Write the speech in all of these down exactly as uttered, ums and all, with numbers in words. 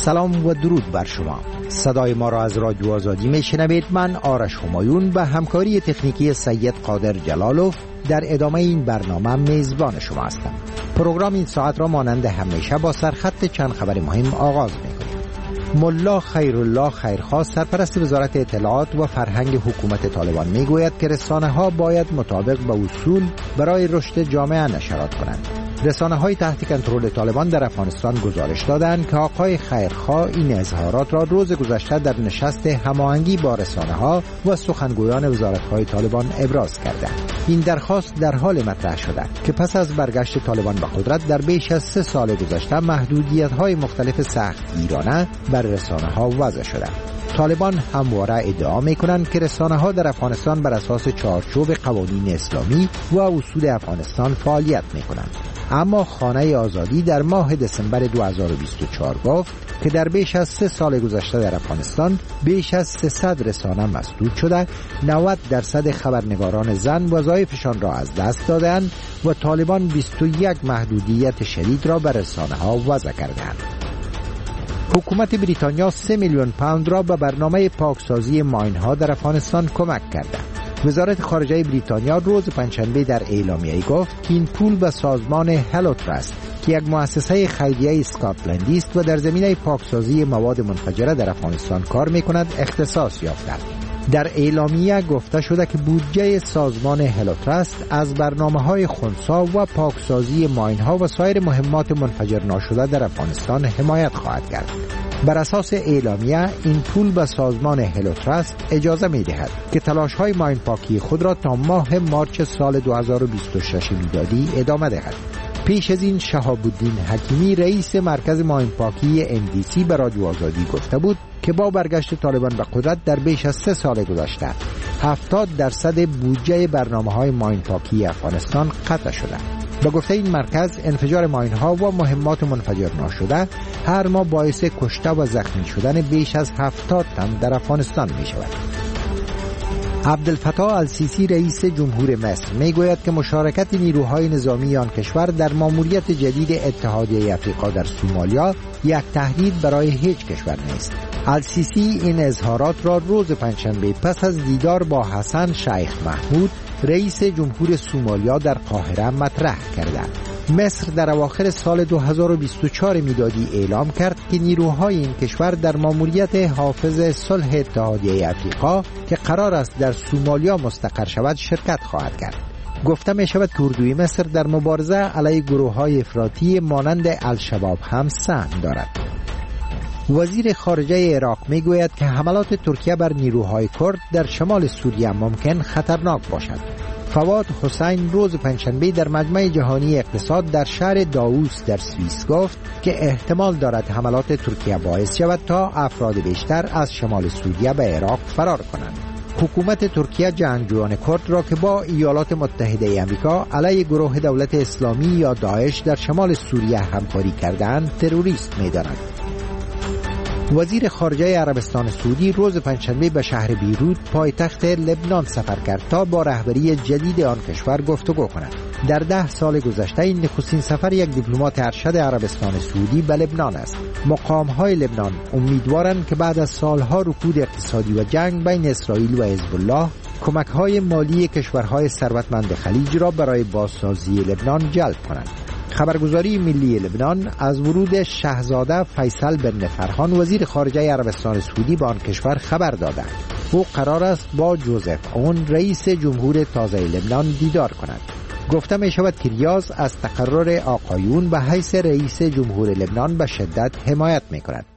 سلام و درود بر شما. صدای ما را از رادیو آزادی میشنوید. من آرش همایون به همکاری تکنیکی سید قادر جلالوف در ادامه این برنامه میزبان شما هستم. پروگرام این ساعت را مانند همیشه با سرخط چند خبر مهم آغاز می‌کنیم. ملا خیرالله خیرخواه سرپرست وزارت اطلاعات و فرهنگ حکومت طالبان میگوید که رسانه‌ها باید مطابق با اصول برای رشد جامعه نشرات کنند. رسانه‌های تحت کنترل طالبان در افغانستان گزارش دادند که آقای خیرخواه این اظهارات را روز گذشته در نشست هماهنگی با رسانه‌ها و سخنگویان وزارت‌های طالبان ابراز کردند. این درخواست در حال مطرح شده که پس از برگشت طالبان به قدرت در بیش از سه سال گذشته محدودیت‌های مختلف سختگیرانه بر رسانه‌ها وضع شده. طالبان همواره ادعا می‌کنند که رسانه‌ها در افغانستان بر اساس چارچوب قوانین اسلامی و اصول افغانستان فعالیت می‌کنند. اما خانه آزادی در ماه دسامبر دو هزار و بیست و چهار گفت که در بیش از سه سال گذشته در افغانستان بیش از سیصد رسانه مسدود شده، نود درصد خبرنگاران زن وظایفشان را از دست دادند و طالبان بیست و یک محدودیت شدید را بر رسانه‌ها وضع کردند. حکومت بریتانیا سه میلیون پوند را به برنامه پاکسازی ماین‌ها در افغانستان کمک کرده. وزارت خارجه بریتانیا روز پنجشنبه در اعلامیه‌ای گفت که این پول به سازمان هلو تراست که یک مؤسسه خیریه اسکاتلندی است و در زمینه پاکسازی مواد منفجره در افغانستان کار می‌کند اختصاص یافته. در اعلامیه گفته شده که بودجه سازمان هلو تراست از برنامه‌های خنثی و پاکسازی ماین‌ها و سایر مهمات منفجر ناشده در افغانستان حمایت خواهد کرد. بر اساس اعلامیه این پول به سازمان هلو تراست اجازه می‌دهد که تلاش‌های ماین پاکی خود را تا ماه مارچ سال دو هزار و بیست و شش میلادی ادامه دهد. پیش از این شهاب الدین حکیمی رئیس مرکز ماین پاکی ام دی سی به رادیو آزادی گفته بود که با برگشت طالبان به قدرت در بیش از سه سال گذشته هفتاد درصد بودجه برنامه‌های ماین پاکی افغانستان قطع شده. با گفته این مرکز انفجار ماین‌ها و مهمات منفجر ناشده هر ماه باعث کشته و زخمی شدن بیش از هفتاد تن در افغانستان می شود. عبدالفتاح السیسی رئیس جمهور مصر میگوید که مشارکت نیروهای نظامی آن کشور در ماموریت جدید اتحادیه افریقا در سومالیا یک تهدید برای هیچ کشور نیست. السیسی این اظهارات را روز پنجشنبه پس از دیدار با حسن شیخ محمود رئیس جمهور سومالیا در قاهره مطرح کرده. مصر در اواخر سال دو هزار و بیست و چهار میلادی اعلام کرد که نیروهای این کشور در ماموریت حافظ صلح اتحادیه افریقا که قرار است در سومالیا مستقر شود شرکت خواهد کرد. گفته می شود که اردوی مصر در مبارزه علیه گروه‌های افراطی مانند الشباب هم سهم دارد. وزیر خارجه عراق می گوید که حملات ترکیه بر نیروهای کرد در شمال سوریه ممکن خطرناک باشد. فواد حسین روز پنجشنبه در مجمع جهانی اقتصاد در شهر داووس در سوئیس گفت که احتمال دارد حملات ترکیه باعث شود تا افراد بیشتر از شمال سوریه به عراق فرار کنند. حکومت ترکیه جنگجویان کرد را که با ایالات متحده آمریکا علیه گروه دولت اسلامی یا داعش در شمال سوریه همکاری کردند تروریست می‌داند. وزیر خارجه عربستان سعودی روز پنجشنبه به شهر بیروت پایتخت لبنان سفر کرد تا با رهبری جدید آن کشور گفتگو کند. در ده سال گذشته این نخستین سفر یک دیپلمات ارشد عربستان سعودی به لبنان است. مقام‌های لبنان امیدوارند که بعد از سالها رکود اقتصادی و جنگ بین اسرائیل و حزب الله کمک‌های مالی کشورهای ثروتمند خلیج را برای بازسازی لبنان جلب کنند. خبرگزاری ملی لبنان از ورود شاهزاده فیصل بن فرحان وزیر خارجه عربستان سعودی به آن کشور خبر داده. او قرار است با جوزف اون رئیس جمهور تازه لبنان دیدار کند. گفته می شود که ریاض از تقرر آقایون به حیث رئیس جمهور لبنان به شدت حمایت می کند.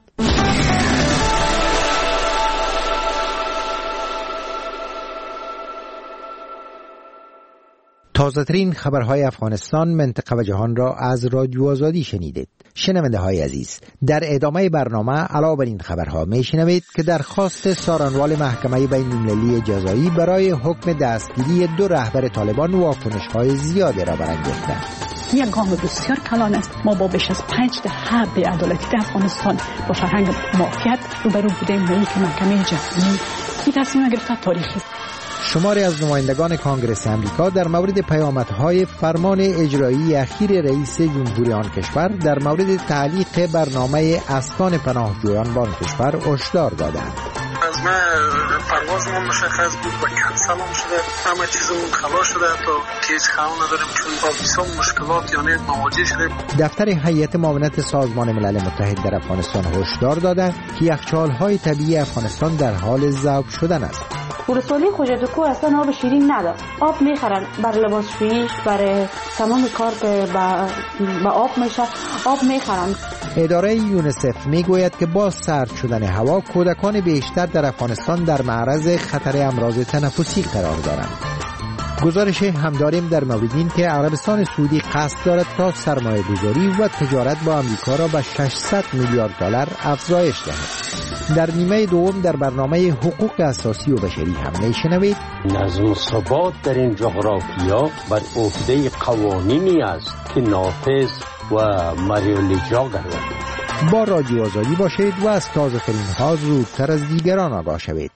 تازه‌ترین خبرهای افغانستان، منطقه و جهان را از رادیو آزادی شنیدید. شنونده های عزیز، در ادامه برنامه علاوه بر این خبرها میشنوید که درخواست سارنوال محکمه بین المللی جزایی برای حکم دستگیری دو رهبر طالبان واکنش‌های زیادی را برانگیخته. یک گام بسیار کلان است. ما با بیش از پنج دهه بی‌عدالتی در افغانستان با فرهنگ مافیات روبرو بودیم. که محکمه جهانی این تصمیم گرفته تاریخی شماری از نمایندگان کانگرس امریکا در مورد پیامدهای فرمان اجرایی اخیر رئیس جمهوری آن کشور در مورد تعلیق برنامه اسکان پناهجویان به آن کشور هشدار دادند. از ما پروازمون مشخص بود و کنسل هم شده، همه چیزمون خلاص شده تا که هیچ خبر نداریم چون با ویزا مشکلات یعنی مواجه شدیم. دفتر هیئت معاونت سازمان ملل متحد در افغانستان هشدار داده که یخچال‌های طبیعی افغانستان در حال ذوب شدن است. ولسوالی خوجدکو اصلا آب شیرین نداره. آب میخرن برای لباسشوییش، برای تمام کار که با آب میشه آب میخرن. اداره یونیسف میگوید که با سرد شدن هوا کودکان بیشتر در افغانستان در معرض خطر امراض تنفسی قرار دارند. گزارش هم داریم در مورد این که عربستان سعودی قصد دارد تا سرمایه گذاری و تجارت با آمریکا را به ششصد میلیارد دلار افزایش دهد. در نیمه دوم در برنامه حقوق اساسی و بشری هم میشنوید نظم و ثبات در این جغرافیا بر عهده قوانینی است که نافذ و مریالیجا گردد. با رادیو آزادی باشید و از تازه ترین ها زودتر از دیگران آگاه شوید.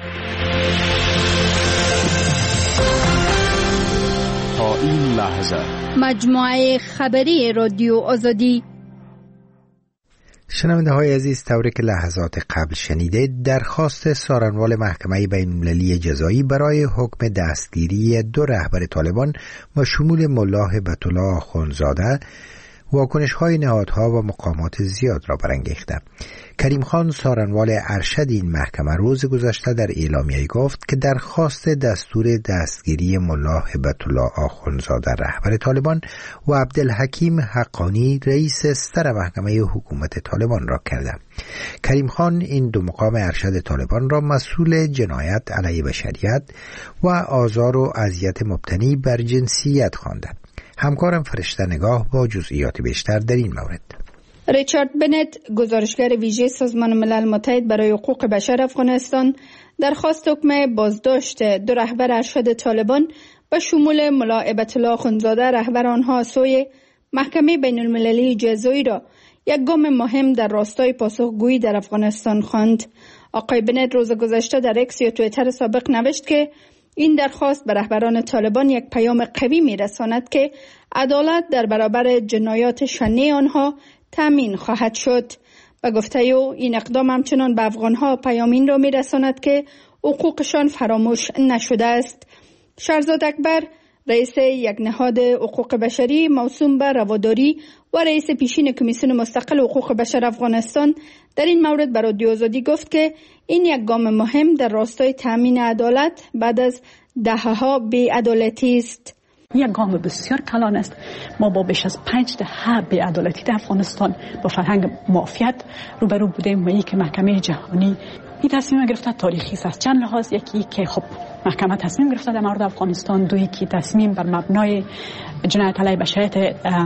تا این لحظه مجموعه خبری رادیو آزادی. شنونده های عزیز، طوری که لحظات قبل شنیده، درخواست سارنوال محکمه بین‌المللی جزایی برای حکم دستگیری دو رهبر طالبان و شمول ملا هبت الله آخوندزاده واکنش‌های نهادها و مقامات زیاد را برانگیخته. کریم خان سارنوال ارشد این محکمه روز گذشته در اعلامیه‌ای گفت که درخواست دستور دستگیری ملا هبت الله آخوندزاده رهبر طالبان و عبدالحکیم حقانی رئیس ستر محکمه حکومت طالبان را کرده. کریم خان این دو مقام ارشد طالبان را مسئول جنایت علیه بشریت و آزار و اذیت مبتنی بر جنسیت خوانده. همکارم فرشته نگاه با جزئیات بیشتر در این مورد. ریچارد بنت، گزارشگر ویژه سازمان ملل متحد برای حقوق بشر افغانستان، درخواست حکم بازداشت دو رهبر ارشد طالبان به شمول ملا هبت الله آخوندزاده رهبر آنها سوی محکمه بین المللی جزایی را یک گام مهم در راستای پاسخگویی در افغانستان خواند. آقای بنت روز گذشته در اکس یا توییتر سابق نوشت که این درخواست به رهبران طالبان یک پیام قوی می‌رساند که عدالت در برابر جنایات شنیع آنها تامین خواهد شد. به گفته او این اقدام همچنان به افغانها پیام این را می‌رساند که حقوقشان فراموش نشده است. شهرزاد اکبر، رئیس یک نهاد حقوق بشری موسوم به رواداری و رئیس پیشین کمیسیون مستقل حقوق بشر افغانستان، در این مورد به رادیو آزادی گفت که این یک گام مهم در راستای تامین عدالت بعد از دهه‌ها بی‌عدالتی است. یک گام بسیار کلان است. ما با بیش از پنج دهه بی‌عدالتی در افغانستان با فرهنگ معافیت روبرو بودیم و یک محکمه جهانی این تصمیم گرفته تاریخی است. از چند لحاظ، یکی که خب محکمه تصمیم گرفته در مورد افغانستان، دویی که تصمیم بر مبنای جنایت علیه بشریت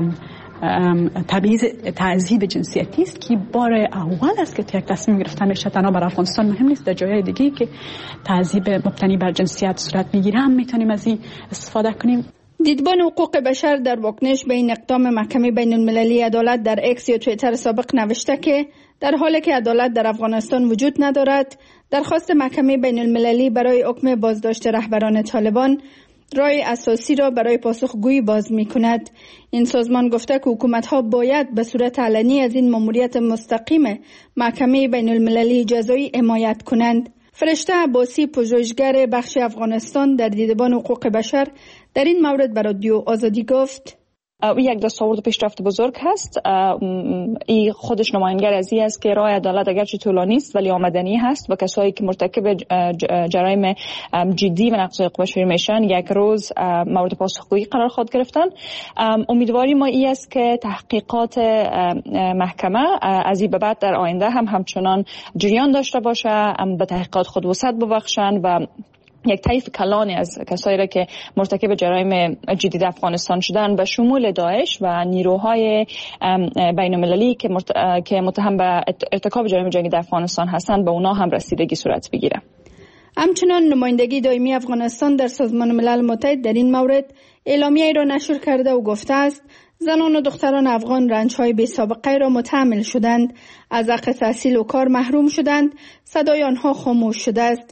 تبعیض تعذیب جنسیتی است که بار اول است که یک تصمیم گرفته میشه. تنها بر افغانستان مهم نیست، در جای دیگه که تعذیب مبتنی بر جنسیت صورت میگیره هم میتونیم از این استفاده کنیم. دیدبان حقوق بشر در واکنش به این اقدام محکمه بین المللی عدالت در اکس یا توییتر سابق نوشته که در حالی که عدالت در افغانستان وجود ندارد، درخواست محکمه بین المللی برای حکم بازداشت رهبران طالبان راه اساسی را برای پاسخگویی باز می کند. این سازمان گفته که حکومت‌ها باید به صورت علنی از این ماموریت مستقیم محکمه بین المللی جزایی حمایت کنند. فرشته عباسی، پژوهشگر بخش افغانستان در دیدبان حقوق بشر، در این مورد به رادیو آزادی گفت: یک دستاورد پیشرفت بزرگ هست. این خودش نماینگر از این است که راه عدالت اگرچه طولانی است ولی آمدنی هست و کسایی که مرتکب جرایم جدی و نقض حقوق بشری میشن یک روز مورد پاسخگویی قرار خواهد گرفتن. امیدواری ما این است که تحقیقات محکمه از این به بعد در آینده هم همچنان جریان داشته باشه، به تحقیقات خود وسعت ببخشند و یک طیف کلانی از کسایی را که مرتکب جرایم جدی در افغانستان شدن به شمول داعش و نیروهای بین المللی که مرت... که متهم به ارتکاب جرایم جنگی در افغانستان هستند به اونا هم رسیدگی صورت بگیره. همچنان نمایندگی دائمی افغانستان در سازمان ملل متحد در این مورد اعلامیه‌ای را نشر کرده و گفته است زنان و دختران افغان رنج‌های بی سابقه را متحمل شدند، از حق تحصیل و کار محروم شدند، صدای آنها خاموش شده است.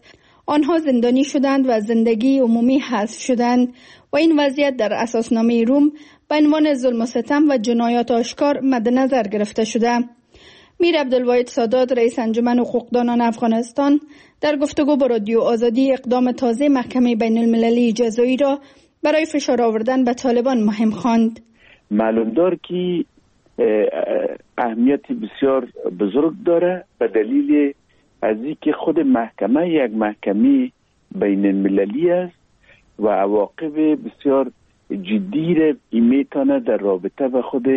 آنها زندانی شدند و زندگی عمومی حذف شدند و این وضعیت در اساسنامه روم به عنوان ظلم و ستم و جنایات آشکار مد نظر گرفته شده. میر عبدالواحد سادات رئیس انجمن حقوقدانان افغانستان در گفتگو با رادیو آزادی اقدام تازه محکمه بین المللی جزایی را برای فشار آوردن به طالبان مهم خواند. معلوم دار که اهمیت بسیار بزرگ داره به دلیل از اینکه خود محکمه یک محکمه بین المللی است و عواقب بسیار جدی را میتونه در رابطه به خود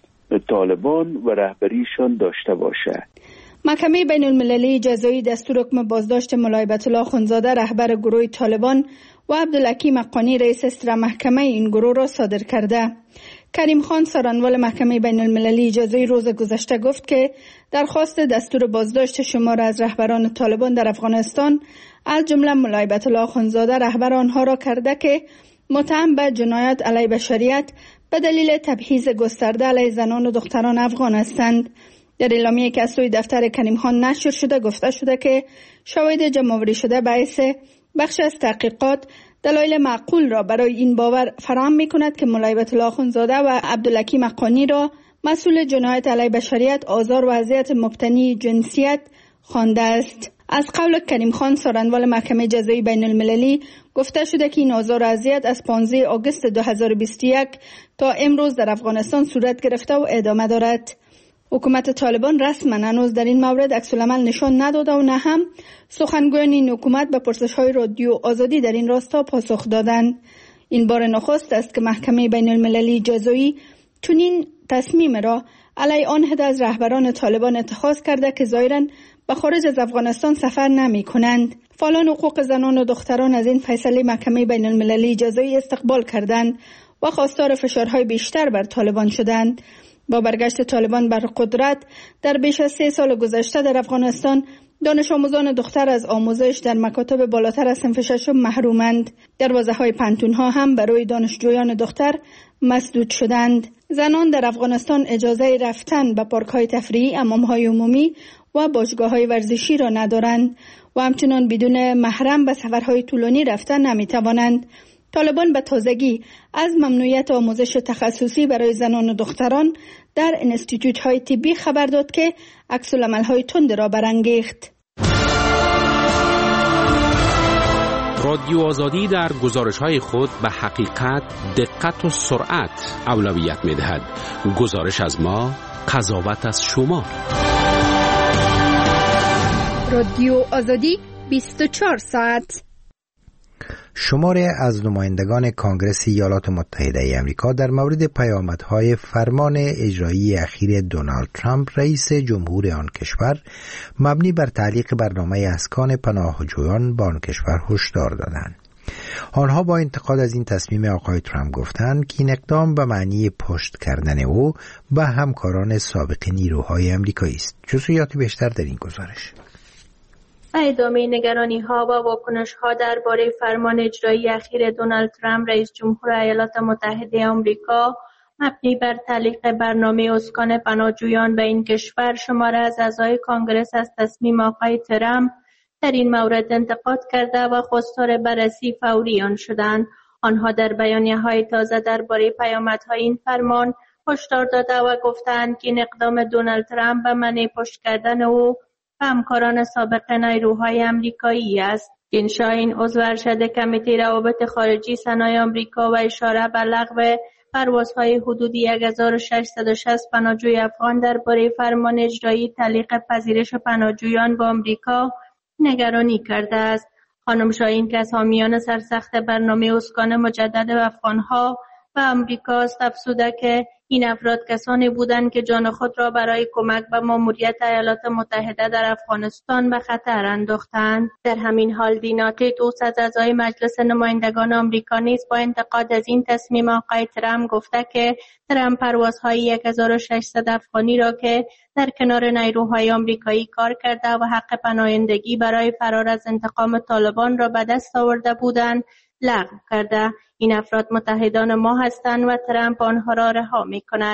طالبان و رهبریشان داشته باشه. محکمه بین المللی جزایی دستور حکم بازداشت مولای بیت‌الله اخندزاده رهبر گروه طالبان و عبدالحکیم حقانی رئیس اصلاح محکمه این گروه را صادر کرده. کریم خان سرانوال محکمه بین المللی جزایی روز گذشته گفت که درخواست دستور بازداشت شمار از رهبران طالبان در افغانستان از جمله مولای بیت‌الله اخندزاده رهبر آنها را کرده که متهم به جنایات علیه بشریت به دلیل تبعیض گسترده علیه زنان و دختران افغان هستند. در اعلامیه که از سوی دفتر کریم خان نشر شده گفته شده که شواهد جمع‌آوری شده باعث بخش از تحقیقات دلایل معقول را برای این باور فراهم می‌کند که مولای بیت‌الله اخندزاده و عبدالحکیم حقانی را مسئول جنایت علیه بشریت، آزار و اذیت مبتنی جنسیت خوانده است. از قول کریم خان سرانوال محکمه جزایی بین المللی گفته شده که این آزار و اذیت از پانزده آگوست دو هزار و بیست و یک تا امروز در افغانستان صورت گرفته و ادامه دارد. حکومت طالبان رسما هنوز در این مورد عکس‌العمل نشان نداده و نه هم سخنگویان این حکومت به پرسش‌های رادیو آزادی در این راستا پاسخ دادند. این بار نخست است که محکمه بین المللی جزایی چنین تصمیم را علیه آن عده از رهبران طالبان اتخاذ کرده که ظاهراً به خارج از افغانستان سفر نمی کنند. فعالان حقوق زنان و دختران از این فیصله محکمه بین المللی جزایی استقبال کردند و خواستار فشارهای بیشتر بر طالبان شدند. با برگشت طالبان بر قدرت در بیش از سه سال گذشته در افغانستان دانش آموزان دختر از آموزش در مکاتب بالاتر از صنف ششم محرومند. دروازه‌های پانتون‌ها هم برای دانشجویان دختر مسدود شدند. زنان در افغانستان اجازه رفتن به پارک‌های تفریحی، حمام‌های عمومی و باشگاه‌های ورزشی را ندارند و همچنان بدون محرم به سفرهای طولانی رفتن نمی‌توانند. طالبان به تازگی از ممنوعیت آموزش تخصصی برای زنان و دختران در انستیتوت‌های طبی خبر داد که عکس‌العمل‌های تند را برانگیخت. رادیو آزادی در گزارش‌های خود به حقیقت، دقت و سرعت اولویت می‌دهد. گزارش از ما، قضاوت از شما. رادیو آزادی بیست و چهار ساعت. شماری از نمایندگان کانگرس ایالات متحده ای آمریکا در مورد پیامدهای فرمان اجرایی اخیر دونالد ترامپ رئیس جمهور آن کشور مبنی بر تعلیق برنامه اسکان پناهجویان به آن کشور هشدار دادند. آنها با انتقاد از این تصمیم آقای ترامپ گفتند که این اقدام به معنی پشت کردن او به همکاران سابق نیروهای آمریکایی است. جزئیات بیشتر در این گزارش. ادامه نگرانی‌ها و واکنش‌ها درباره فرمان اجرایی اخیر دونالد ترامپ رئیس جمهور ایالات متحده آمریکا مبنی بر تعلیق برنامه اسکان پناهجویان به این کشور شماره از اعضای کانگرس از تصمیم آقای ترامپ در این مورد انتقاد کرده و خواستار بررسی فوری آن شدند. آنها در بیانیه‌های تازه درباره پیامدهای این فرمان هشدار داده و گفتند که این اقدام دونالد ترامپ به معنی پشت کردن او و همکاران سابق نیروهای آمریکایی است. جین شاهین عضو ارشد کمیته روابط خارجی سنای آمریکا و اشاره به لغو پروازهای حدود یک هزار و ششصد و شصت پناهجوی افغان درباره فرمان اجرایی تعلیق پذیرش پناهجویان به آمریکا نگرانی کرده است. خانم شاهین که از حامیان سرسخت برنامه اسکان مجدد افغانها و آمریکا است افزوده که این افراد کسانی بودند که جان خود را برای کمک به ماموریت ایالات متحده در افغانستان به خطر انداختند. در همین حال دیناتی دوست از اعضای مجلس نمایندگان آمریکا نیز با انتقاد از این تصمیم آقای ترامپ گفته که ترامپ پروازهای یک هزار و ششصد افغانی را که در کنار نیروهای آمریکایی کار کرده و حق پناهندگی برای فرار از انتقام طالبان را به دست آورده بودند لغو کرده. این افراد متحدان ما هستند و ترامپ آنها را رها می کند.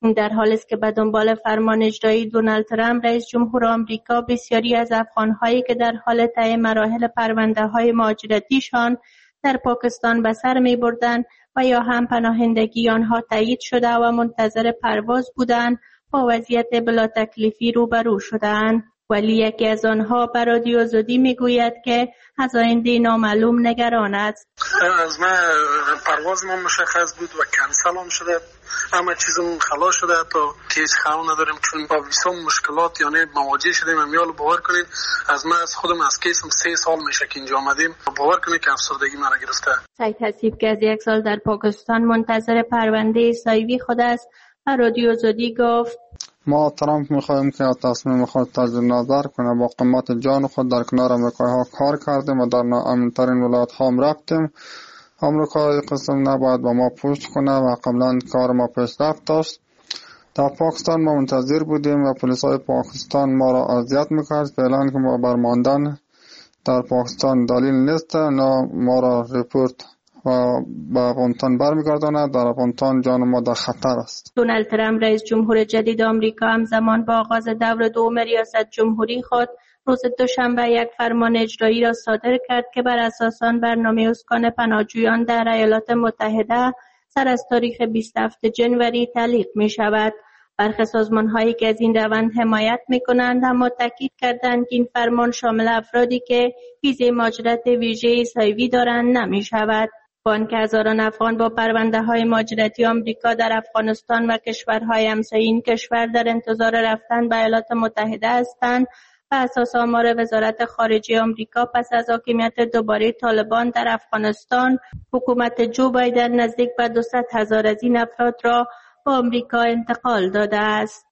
این در حالی است که به دنبال فرمان اجرایی دونالد ترامپ رئیس جمهور آمریکا بسیاری از افغان‌هایی که در حال طی مراحل پرونده‌های مهاجرتیشان در پاکستان به سر می‌بردند و یا هم پناهندگی آنها تایید شده و منتظر پرواز بودند با وضعیت بلا تکلیفی روبرو شدند. ولی یکی از آنها به رادیو آزادی میگوید که از آینده نامعلوم نگران است. از من پرواز ما مشخص بود و کنسل هم شده، همه چیزمون خلاص شده تا که هیچ خبر نداریم، چون با ویزا مشکلات یعنی مواجه شدیم. امیال باور کنین از من از خودم از کیسم سه سال میشه که اینجا آمدیم، باور کنین که افسردگی مرا گرفته. سعید حسیب که از یک سال در پاکستان منتظر پرونده سایوی خود است و رادیو آزادی گفت ما ترامپ میخواهیم که تصمیم خود تجدید نظر کنه. با قیمت جان خود در کنار امریکایی ها کار کردیم و در ناامن‌ترین ولایت ها هم رفتیم. امریکایی قسم نباید با ما پشت کنه و قبلا کار ما پیشرفت داشت. در پاکستان ما منتظر بودیم و پلیسای پاکستان ما را اذیت میکرد. فعلا که ما برماندن در پاکستان دلیل نیست، نه ما را ریپورت و به افغانستان برمیگرداند. در افغانستان جان ما در خطر است. دونالد ترامپ رئیس جمهور جدید آمریکا همزمان با آغاز دور دوم ریاست جمهوری خود روز دوشنبه یک فرمان اجرایی را صادر کرد که بر اساس آن برنامه اسکان پناهجویان در ایالات متحده سر از تاریخ بیست و هفتم ژانویه تعلیق می شود. برخی سازمان‌هایی که از این روند حمایت می‌کنند اما تاکید کردند که این فرمان شامل افرادی که ویزای مهاجرت ویژه سایوی دارند نمی‌شود. با آنکه هزاران افغان با پرونده‌های مهاجرتی آمریکا در افغانستان و کشورهای همسایه این کشور در انتظار رفتن به ایالات متحده هستند، بر اساس آمار وزارت خارجه آمریکا پس از حاکمیت دوباره طالبان در افغانستان، حکومت جو بایدن نزدیک به دویست هزار از این افراد را به آمریکا انتقال داده است.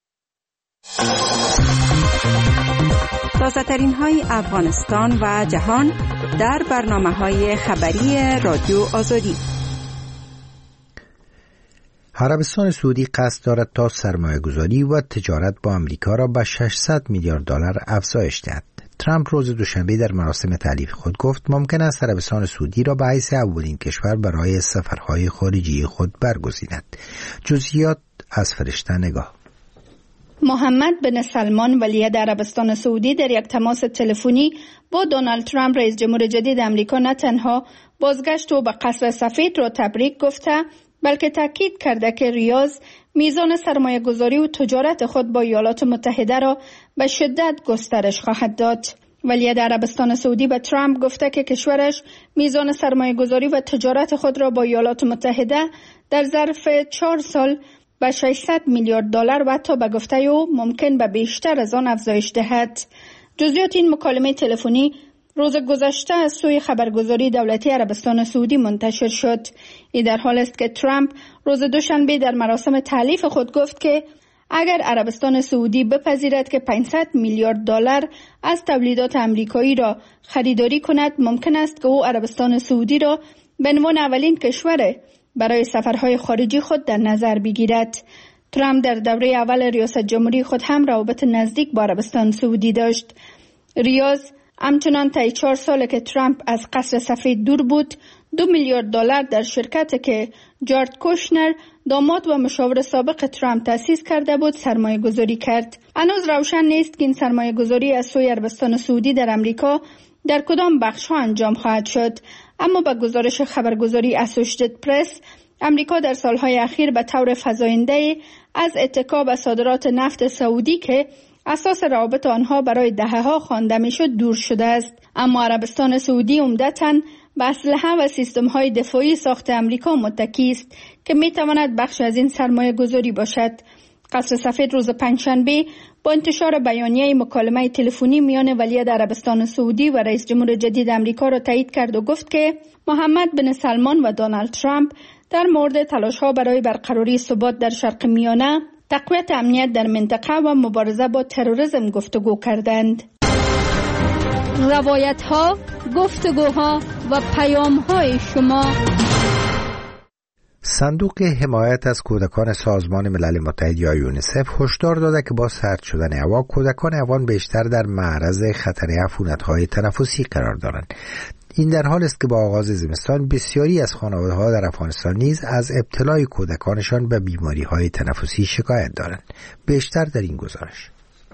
تازه‌ترین های افغانستان و جهان در برنامه‌های خبری رادیو آزادی. عربستان سعودی قصد دارد تا سرمایه‌گذاری و تجارت با آمریکا را به ششصد میلیارد دلار افزایش دهد. ترامپ روز دوشنبه در مراسم تألیف خود گفت ممکن است عربستان سعودی را به حیث اولین کشور برای سفرهای خارجی خود برگزیند. جزئیات از فرشته نگاه. محمد بن سلمان ولیعهد عربستان سعودی در یک تماس تلفنی با دونالد ترامپ رئیس جمهور جدید آمریکا نه تنها بازگشت او به قصر سفید را تبریک گفته، بلکه تاکید کرده که ریاض میزان سرمایه گذاری و تجارت خود با ایالات متحده را به شدت گسترش خواهد داد. ولیعهد عربستان سعودی به ترامپ گفته که کشورش میزان سرمایه گذاری و تجارت خود را با ایالات متحده در ظرف چهار سال به ششصد میلیارد دلار و حتی به گفته او ممکن به بیشتر از آن افزایش دهد. جزئیات این مکالمه تلفنی روز گذشته از سوی خبرگزاری دولتی عربستان سعودی منتشر شد. این در حالی است که ترامپ روز دوشنبه در مراسم تألیف خود گفت که اگر عربستان سعودی بپذیرد که پانصد میلیارد دلار از تولیدات آمریکایی را خریداری کند، ممکن است که او عربستان سعودی را به عنوان اولین کشور برای سفرهای خارجی خود در نظر بگیرد. ترامپ در دوره اول ریاست جمهوری خود هم روابط نزدیک با عربستان سعودی داشت. ریاض همچنان طی چهار ساله که ترامپ از قصر سفید دور بود، دو میلیارد دلار در شرکتی که جارد کوشنر داماد و مشاور سابق ترامپ تأسیس کرده بود سرمایه گذاری کرد. هنوز روشن نیست که این سرمایه گذاری از سوی عربستان سعودی در امریکا در کدام بخش ها انجام خواهد شد، اما با گزارش خبرگزاری اسوشییتد پرس، امریکا در سالهای اخیر به طور فزاینده از اتکا به صادرات نفت سعودی که اساس روابط آنها برای دهه‌ها خوانده میشد دور شده است. اما عربستان سعودی عمدتاً به اسلحه و سیستم‌های دفاعی ساخت امریکا متکی است که می‌تواند بخش از این سرمایه گذاری باشد. قصر سفید روز پنجشنبه با انتشار بیانیه مکالمه تلفنی میان ولیعهد عربستان سعودی و رئیس جمهور جدید آمریکا را تایید کرد و گفت که محمد بن سلمان و دونالد ترامپ در مورد تلاش‌ها برای برقراری ثبات در شرق میانه، تقویت امنیت در منطقه و مبارزه با تروریسم گفتگو کردند. روایت‌ها، گفتگوها و پیام‌های شما. صندوق حمایت از کودکان سازمان ملل متحد یا یونیسف هشدار داده که با سرد شدن هوا کودکان افغان بیشتر در معرض خطر عفونت‌های تنفسی قرار دارند. این در حال است که با آغاز زمستان بسیاری از خانواده‌ها در افغانستان نیز از ابتلای کودکانشان به بیماری‌های تنفسی شکایت دارند. بیشتر در این گزارش.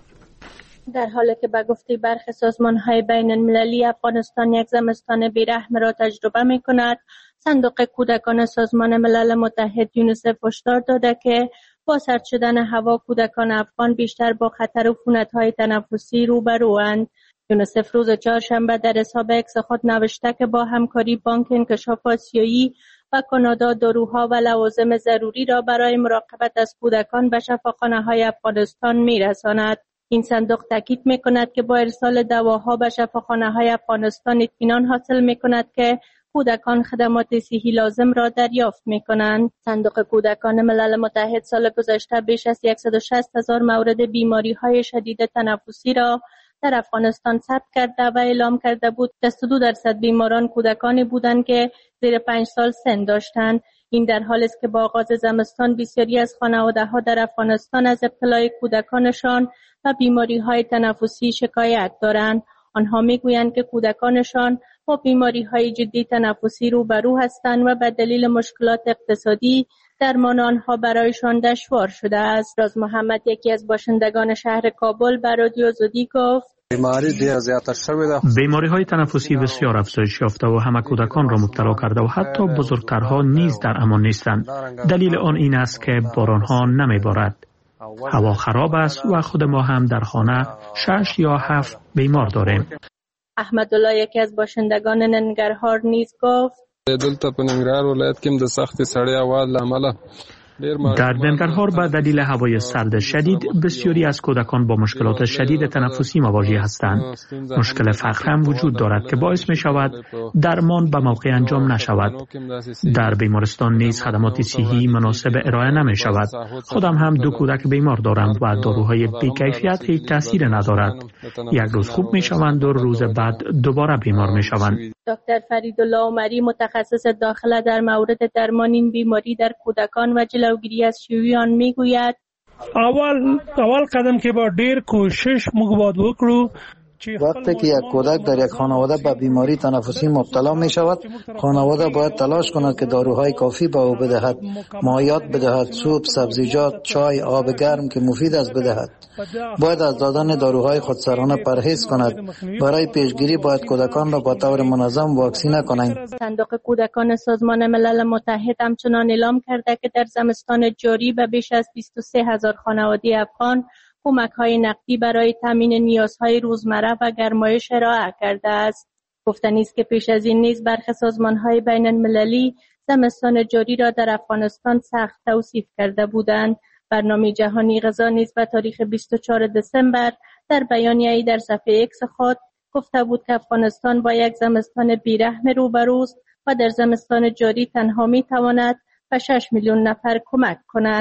در حالی که به گفته برخی سازمان‌های بین المللی افغانستان یک زمستان بی‌رحم را تجربه می‌کند، صندوق کودکان سازمان ملل متحد یونیسف هشدار داده که با سرد شدن هوا کودکان افغان بیشتر با خطر عفونت‌های تنفسی روبروند. یونیسف روز چهارشنبه در حساب اکس خود نوشته که با همکاری بانک انکشاف آسیایی و کانادا داروها و لوازم ضروری را برای مراقبت از کودکان به شفاخانه‌های افغانستان می‌رساند. این صندوق تاکید می‌کند که با ارسال دواها به شفاخانه‌های افغانستان اطمینان حاصل می‌کند که کودکان خدمات صحی لازم را دریافت می‌کنند. صندوق کودکان ملل متحد سال گذشته بیش از صد و شصت هزار مورد بیماری‌های شدید تنفسی را در افغانستان ثبت کرده و اعلام کرده بود که شصت و دو درصد بیماران کودکانی بودند که زیر پنج سال سن داشتند. این در حالی است که با آغاز زمستان بسیاری از خانواده‌ها در افغانستان از ابتلای کودکانشان و بیماری‌های تنفسی شکایت دارند. آنها می‌گویند که کودکانشان با بیماری‌های جدی تنفسی روبرو هستند و به دلیل مشکلات اقتصادی درمان آنها برایشان دشوار شده است. راز محمد، یکی از باشندگان شهر کابل، به رادیو آزادی گفت: بیماری ډیر زیاتر شوی ده. بیماری‌های تنفسی بسیار افزایش یافته و همه کودکان را مبتلا کرده و حتی بزرگترها نیز در امان نیستند. دلیل آن این است که باران‌ها نمی‌بارد. هوا خراب است و خود ما هم در خانه شش یا هفت بیمار داریم. احمدالله، یکی از باشندگان ننګرهار، نیز گفت: دلته په ننګرهار ولایت کې د سختې سړې هوا له امله در ننګرهار به دلیل هوای سرد شدید بسیاری از کودکان با مشکلات شدید تنفسی مواجه هستند. مشکل فقر هم وجود دارد که باعث می شود درمان به موقع انجام نشود. در بیمارستان نیز خدمات صحی مناسب ارائه نمی شود. خودم هم دو کودک بیمار دارم و داروهای بی‌کیفیت هیچ تاثیر ندارد. یک روز خوب می شوند و روز بعد دوباره بیمار می شوند. دکتر فریدالله عمری، متخصص داخله در مورد درمان این بیماری در کودکان و جلوگیری از شیوعیان، میگوید: اول اول قدم که با ډیر کوشش موږ باید وکړو. وقتی که یک کودک در یک خانواده به بیماری تنفسی مبتلا می شود، خانواده باید تلاش کند که داروهای کافی به او بدهد، مایعات بدهد، سوپ، سبزیجات، چای، آب گرم که مفید است بدهد. باید از دادن داروهای خودسرانه پرهیز کند. برای پیشگیری باید کودکان را با طور منظم واکسینه کنند. صندوق کودکان سازمان ملل متحد همچنان اعلام کرده که در زمستان جاری به بیش از بیست و سه هزار خانواده افغان کمک‌های نقدی برای تامین نیازهای روزمره و گرمایش ارائه کرده است. گفتنی است که پیش از این نیز برخی سازمان‌های بین المللی زمستان جاری را در افغانستان سخت توصیف کرده بودند. برنامه جهانی غذا نیز به تاریخ بیست و چهارم دسامبر در بیانیه‌ای در صفحه اکس خود گفته بود که افغانستان با یک زمستان بی‌رحم روبروست و در زمستان جاری تنها می‌تواند به شش میلیون نفر کمک کند.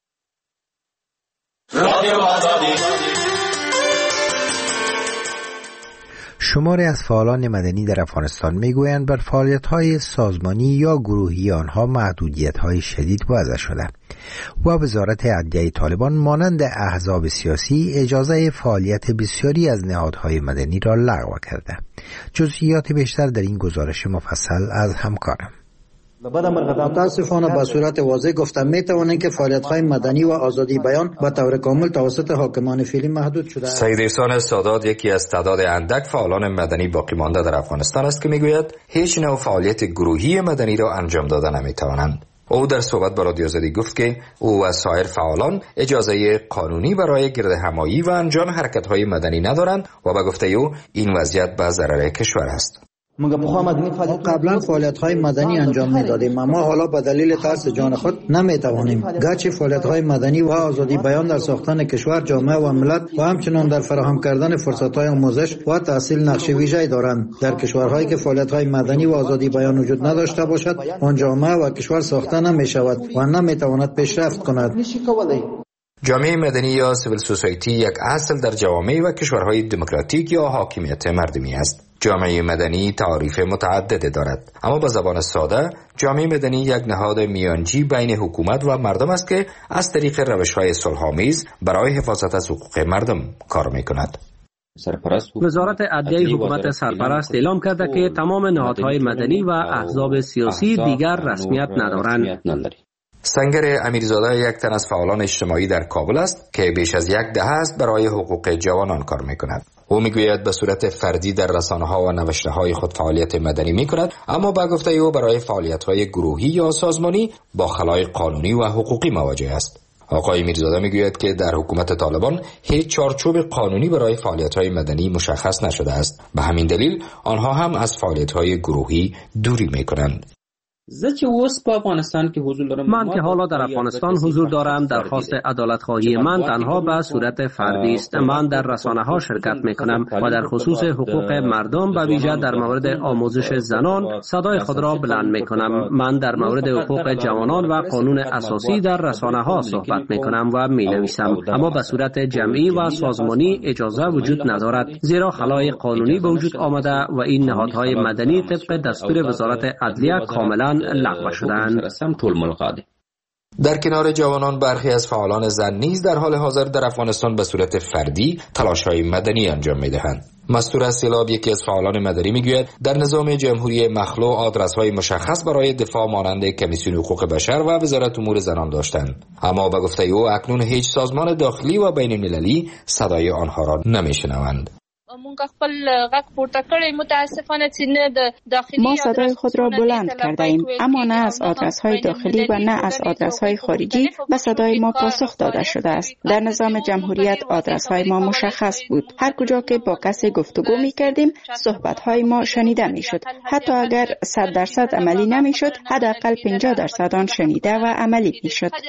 شماری از فعالان مدنی در افغانستان میگویند بر فعالیت‌های سازمانی یا گروهی آنها محدودیت‌های شدید وضع شده و وزارت عدلیه طالبان مانند احزاب سیاسی اجازه فعالیت بسیاری از نهادهای مدنی را لغو کرده. جزئیات بیشتر در این گزارش مفصل از همکارم. متاسفانه به صورت واضح گفتم میتوانند که فعالیت‌های مدنی و آزادی بیان به طور کامل توسط حاکمان فعلی محدود شده است. سید احسان سادات یکی از تعداد اندک فعالان مدنی باقی مانده در افغانستان است که میگوید هیچ نوع فعالیت گروهی مدنی را انجام داده نمیتوانند. او در صحبت با رادیو آزادی گفت که او و سایر فعالان اجازه قانونی برای گردهمایی و انجام حرکت‌های مدنی ندارند و به گفته او این وضعیت به ضرر کشور است. قبلا فعالیت‌های مدنی انجام می‌دادیم، اما حالا به دلیل ترس جان خود نمی‌توانیم. گرچه فعالیت‌های مدنی و آزادی بیان در ساختن کشور، جامعه و ملت و همچنین در فراهم کردن فرصت‌های آموزش و تحصیل نقش ویژه‌ای دارند. در کشورهایی که فعالیت‌های مدنی و آزادی بیان وجود نداشته باشد، آن جامعه و کشور ساخته نمی‌شود و نمی‌تواند پیشرفت کند. جامعه مدنی یا سیویل سوسایتی یک اصل در جوامع و کشورهای دموکراتیک یا حاکمیت مردمی است. جامعه مدنی تعاریف متعدد دارد، اما به زبان ساده جامعه مدنی یک نهاد میانجی بین حکومت و مردم است که از طریق روش‌های صلح‌آمیز برای حفاظت از حقوق مردم کار می‌کند. سرپرست وزارت عدلیه حکومت سرپرست اعلام کرده که تمام نهادهای مدنی و احزاب سیاسی دیگر رسمیت ندارند. سنگر امیرزاده یک تن از فعالان اجتماعی در کابل است که بیش از یک دهه است برای حقوق جوانان کار میکند. او میگوید به صورت فردی در رسانه‌ها و نوشته‌های خود فعالیت مدنی میکند، اما به گفته او برای فعالیت‌های گروهی یا سازمانی با خلای قانونی و حقوقی مواجه است. آقای میرزاده میگوید که در حکومت طالبان هیچ چارچوب قانونی برای فعالیت‌های مدنی مشخص نشده است. به همین دلیل آنها هم از فعالیت‌های گروهی دوری میکنند. من که حالا در افغانستان حضور دارم، درخواست عدالت خواهی من تنها به صورت فردی است. من در رسانه ها شرکت می کنم و در خصوص حقوق مردم به ویژه در مورد آموزش زنان صدای خود را بلند می کنم. من در مورد حقوق جوانان و قانون اساسی در رسانه ها صحبت می کنم و می نویسم، اما به صورت جمعی و سازمانی اجازه وجود ندارد، زیرا خلای قانونی به وجود آمده و این نهادهای مدنی طبق دستور وزارت عدلیه کاملا لغو شدند. در کنار جوانان، برخی از فعالان زن نیز در حال حاضر در افغانستان به صورت فردی تلاش‌های مدنی انجام می‌دهند. مستور سیلاب، یکی از فعالان مدنی، میگوید در نظام جمهوری مخلوع آدرس‌های مشخص برای دفاع مانند کمیسیون حقوق بشر و وزارت امور زنان داشتند، اما به گفته او اکنون هیچ سازمان داخلی و بین‌المللی صدای آنها را نمی‌شنوند. ما صدای خود را بلند کرده ایم، اما نه از آدرس های داخلی و نه از آدرس های خارجی و صدای ما پاسخ داده شده است. در نظام جمهوریت آدرس های ما مشخص بود. هر کجا که با کسی گفتگو می کردیم صحبت های ما شنیده می شد. حتی اگر صد درصد عملی نمی شد، حداقل پنجاه درصد آن شنیده و عملی می شد.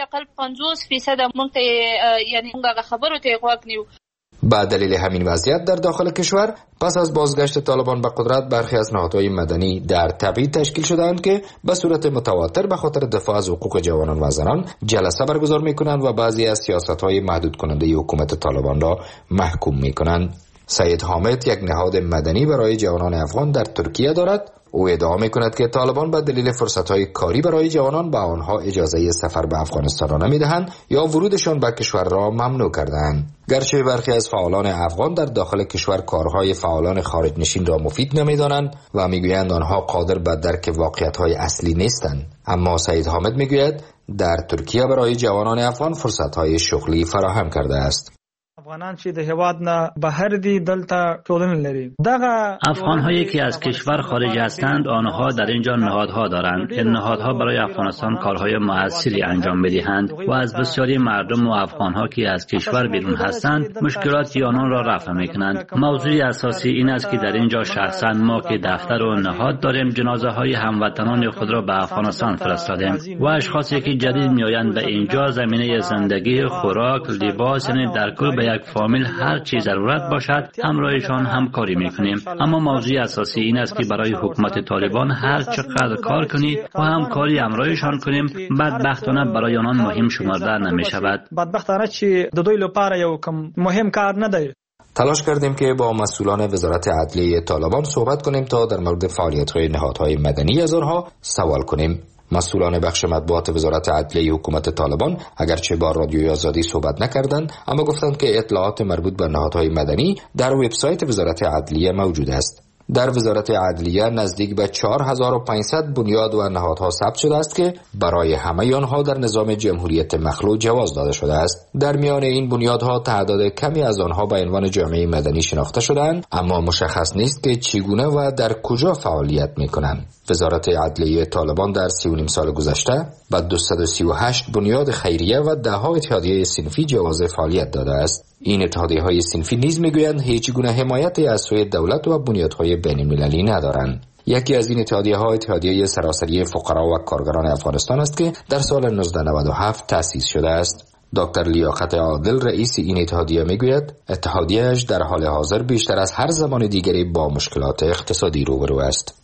با دلیل همین وضعیت در داخل کشور، پس از بازگشت طالبان به قدرت، برخی از نهادهای مدنی در تبعید تشکیل شدند که به صورت متواتر به خاطر دفاع از حقوق جوانان و زنان جلسه برگزار می‌کنند و بعضی از سیاست‌های محدود کننده حکومت طالبان را محکوم می‌کنند. سید حامد یک نهاد مدنی برای جوانان افغان در ترکیه دارد. او ادعا می‌کند که طالبان به دلیل فرصت‌های کاری برای جوانان به آنها اجازه سفر به افغانستان را نمی‌دهند یا ورودشان به کشور را ممنوع کرده‌اند. گرچه برخی از فعالان افغان در داخل کشور کارهای فعالان خارج نشین را مفید نمی‌دانند و می‌گویند آنها قادر به درک واقعیت‌های اصلی نیستند، اما سید حامد می‌گوید در ترکیه برای جوانان افغان فرصت‌های شغلی فراهم کرده است. افغانان چې د هیواد نه بهر دي دلته ټولنه لري. دغه افغان هایی که از کشور خارج هستند، آنها در اینجا نهادها دارند که نهادها برای افغانستان کارهای موثری انجام می‌دهند و از بسیاری مردم و افغان ها که از کشور بیرون هستند مشکلاتی آنان را رفع می‌کنند. موضوع اساسی این است که در اینجا شخصا ما که دفتر و نهاد داریم، جنازه های هموطنان خود را به افغانستان فرستادیم و اشخاصی که جدید میآیند به اینجا زمینه زندگی، خوراک، لباس، یعنی در کل به یک فامیل هر چی ضرورت باشد همراهشان همکاری میکنیم. اما موضوع اساسی این است که برای حکومت طالبان هر چقدر کار کنی و همکاری همراهشان کنیم، بدبختانه برای آنان مهم شمرده نمی شود. بدبختانه چې د دوی لپاره یو کم مهم کار نه دی. تلاش کردیم که با مسئولان وزارت عدلیه طالبان صحبت کنیم تا در مورد فعالیت‌های نهادهای مدنی از آنها سوال کنیم. مسئولان بخش مطبوعات وزارت عدلیه حکومت طالبان اگرچه با رادیوی آزادی صحبت نکردند، اما گفتند که اطلاعات مربوط به نهادهای مدنی در وبسایت وزارت عدلیه موجود است. در وزارت عدلیه نزدیک به چهار هزار و پانصد بنیاد و نهادها ثبت شده است که برای همه آنها در نظام جمهوریت مخلوع جواز داده شده است. در میان این بنیادها تعداد کمی از آنها به عنوان جامعه مدنی شناخته شدند، اما مشخص نیست که چگونه و در کجا فعالیت می‌کنند. وزارت عدلیه طالبان در سی و نیم سال گذشته به دویست و سی و هشت بنیاد خیریه و ده‌ها اتحادیه صنفی جواز فعالیت داده است. این اتحادیه‌های صنفی نیز میگویند هیچ گونه حمایت از سوی دولت و بنیادهای بین‌المللی ندارند. یکی از این اتحادیه‌ها اتحادیه سراسری فقرا و کارگران افغانستان است که در سال نوزده نود و هفت تأسیس شده است. دکتر لیاقت عادل رئیس این اتحادیه میگوید اتحادیه‌اش در حال حاضر بیشتر از هر زمان دیگری با مشکلات اقتصادی روبرو است.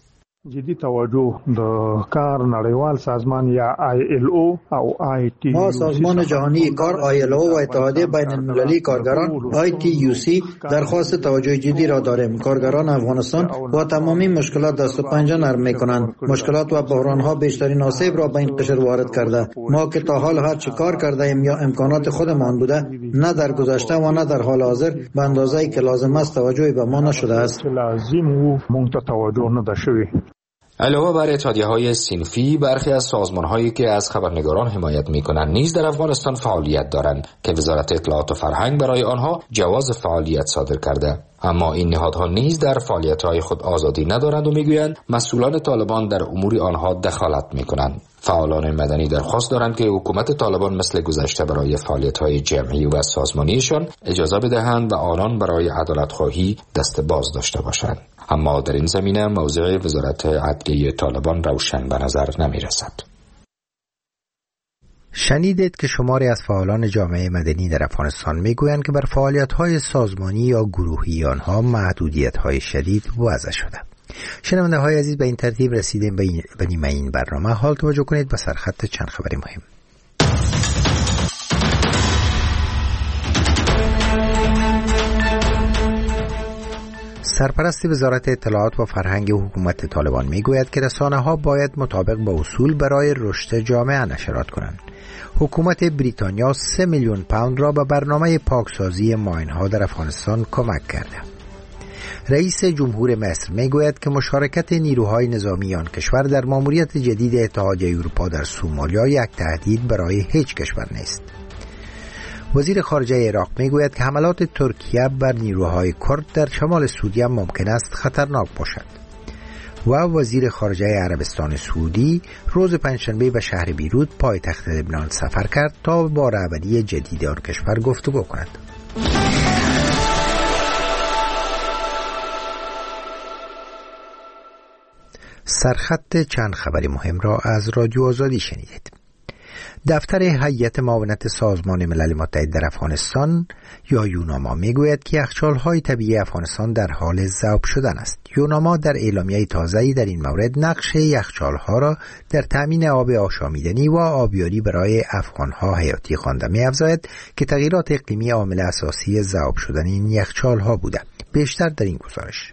جدي توجه د کار نړیوال سازمان یا آی ال او او آی تی ما سازمان جهانی کار آی ال او و اتحادیه بین المللی کارگران آی تی یو سی درخواست توجه جدی را داریم. کارگران افغانستان با تمامی مشکلات دست و پنجه نرم میکنند. مشکلات و بحران ها بیشترین آسیب را به این قشر وارد کرده. ما که تا حال هر چه کار کرده ایم یا امکانات خودمان بوده، نه در گذشته و نه در حال حاضر به اندازه‌ای که لازم است توجهی به ما نشده است. لازم و مونږ توجه نه ده شوی. علاوه بر اتحادیه‌های صنفی، برخی از سازمان‌هایی که از خبرنگاران حمایت می‌کنند نیز در افغانستان فعالیت دارند که وزارت اطلاعات و فرهنگ برای آنها جواز فعالیت صادر کرده. اما این نهادها نیز در فعالیت‌های خود آزادی ندارند و می‌گویند مسئولان طالبان در امور آنها دخالت می‌کنند. فعالان مدنی درخواست دارند که حکومت طالبان مثل گذشته برای فعالیت‌های جمعی و سازمانیشان اجازه بدهند و آنان برای عدالت‌خواهی دست باز داشته باشند. اما در این زمینه موضع وزارت عدلیه طالبان روشن به نظر نمی رسد. شنیدید که شماری از فعالان جامعه مدنی در افغانستان میگویند که بر فعالیت‌های سازمانی یا گروهی آنها محدودیت‌های شدید وضع شده. شنونده های عزیز، به این ترتیب رسیدیم به نیمه این برنامه. حال توجه کنید به سرخط چند خبری مهم. سرپرست وزارت اطلاعات و فرهنگ حکومت طالبان میگوید که رسانه‌ها باید مطابق با اصول برای رشد جامعه نشرات کنند. حکومت بریتانیا سه میلیون پوند را به برنامه پاکسازی ماین‌ها در افغانستان کمک کرده. رئیس جمهور مصر میگوید که مشارکت نیروهای نظامی آن کشور در ماموریت جدید اتحادیه اروپا در سومالیا یک تهدید برای هیچ کشور نیست. وزیر خارجه عراق میگوید که حملات ترکیه بر نیروهای کرد در شمال سوریه ممکن است خطرناک باشد. و وزیر خارجه عربستان سعودی روز پنجشنبه به شهر بیروت پایتخت لبنان سفر کرد تا با رهبری جدید آن کشور گفتگو کند. سرخط چند خبری مهم را از رادیو آزادی شنیدید. دفتر هیئت معاونت سازمان ملل متحد در افغانستان یا یوناما میگوید که یخچال‌های طبیعی افغانستان در حال ذوب شدن است. یوناما در اعلامیه تازه‌ای در این مورد نقش یخچال‌ها را در تامین آب آشامیدنی و آبیاری برای افغان‌ها حیاتی خوانده می‌افزاید که تغییرات اقلیمی عامل اساسی ذوب شدن این یخچال‌ها بوده. بیشتر در این گزارش.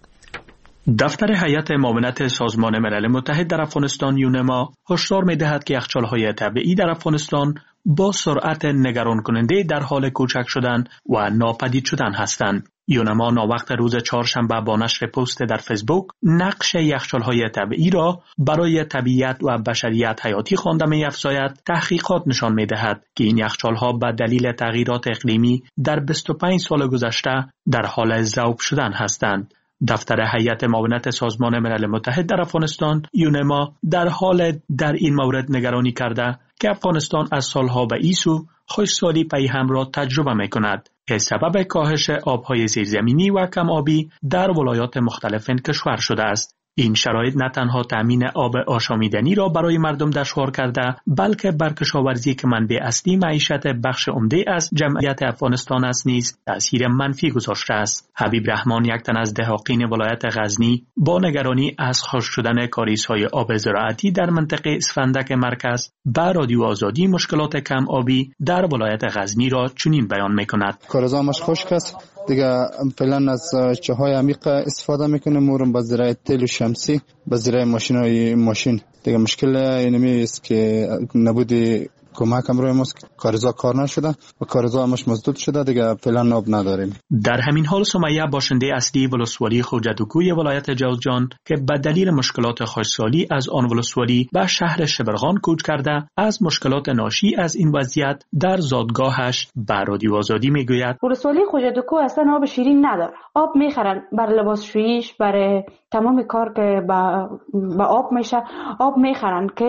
دفتر هیئت معاونت سازمان ملل متحد در افغانستان یونما هشدار می‌دهد که یخچال‌های طبیعی در افغانستان با سرعت نگران کننده در حال کوچک شدن و ناپدید شدن هستند. یونما ناوقت روز چهارشنبه با نشر پست در فیسبوک نقش یخچال‌های طبیعی را برای طبیعت و بشریت حیاتی خوانده می‌افزاید. تحقیقات نشان می‌دهد که این یخچال‌ها به دلیل تغییرات اقلیمی در بیست و پنج سال گذشته در حال ذوب شدن هستند. دفتر هیئت معاونت سازمان ملل متحد در افغانستان یونما در حال در این مورد نگرانی کرده که افغانستان از سالها به این سو خشکسالی پیهم را تجربه می‌کند که سبب کاهش آب‌های زیرزمینی و کم آبی در ولایات مختلف کشور شده است. این شرایط نه تنها تامین آب آشامیدنی را برای مردم دشوار کرده، بلکه بر کشاورزی که منبع اصلی معیشت بخش عمده از جمعیت افغانستان است نیز تأثیر منفی گذاشته است. حبیب رحمان، یک تن از دهاقین ولایت غزنی، با نگرانی از خشک شدن کاریزهای آب زراعتی در منطقه اسفندک مرکز به رادیو آزادی مشکلات کم آبی در ولایت غزنی را چنین بیان می‌کند. کارزامش خشک است، دیگه فعلا از چاهای عمیق استفاده میکنه، مورم با زراعه تیل و شمسی، با زراعه ماشین های ماشین. دیگه مشکل اینمی است که نبودی کمک هم روی ماست، کارزا کار نشده و کارزا همش مزدود شده، دیگه فعلا آب نداریم. در همین حال سمیه، باشنده اصلی ولسوالی خوجدوکوی ولایت جوزجان که به دلیل مشکلات خشکسالی از آن ولسوالی به شهر شبرغان کوچ کرده، از مشکلات ناشی از این وضعیت در زادگاهش به رادیو آزادی میگوید. ولسوالی خوجدوکو اصلا آب شیرین نداره. آب میخرن برای لباسشوییش، برای تمام کار که با, با آب میشه آب میخرن که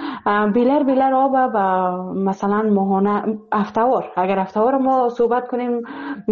بیلر بیلر آب و مثلا ماهانه افتوار، اگر افتوار ما صحبت کنیم،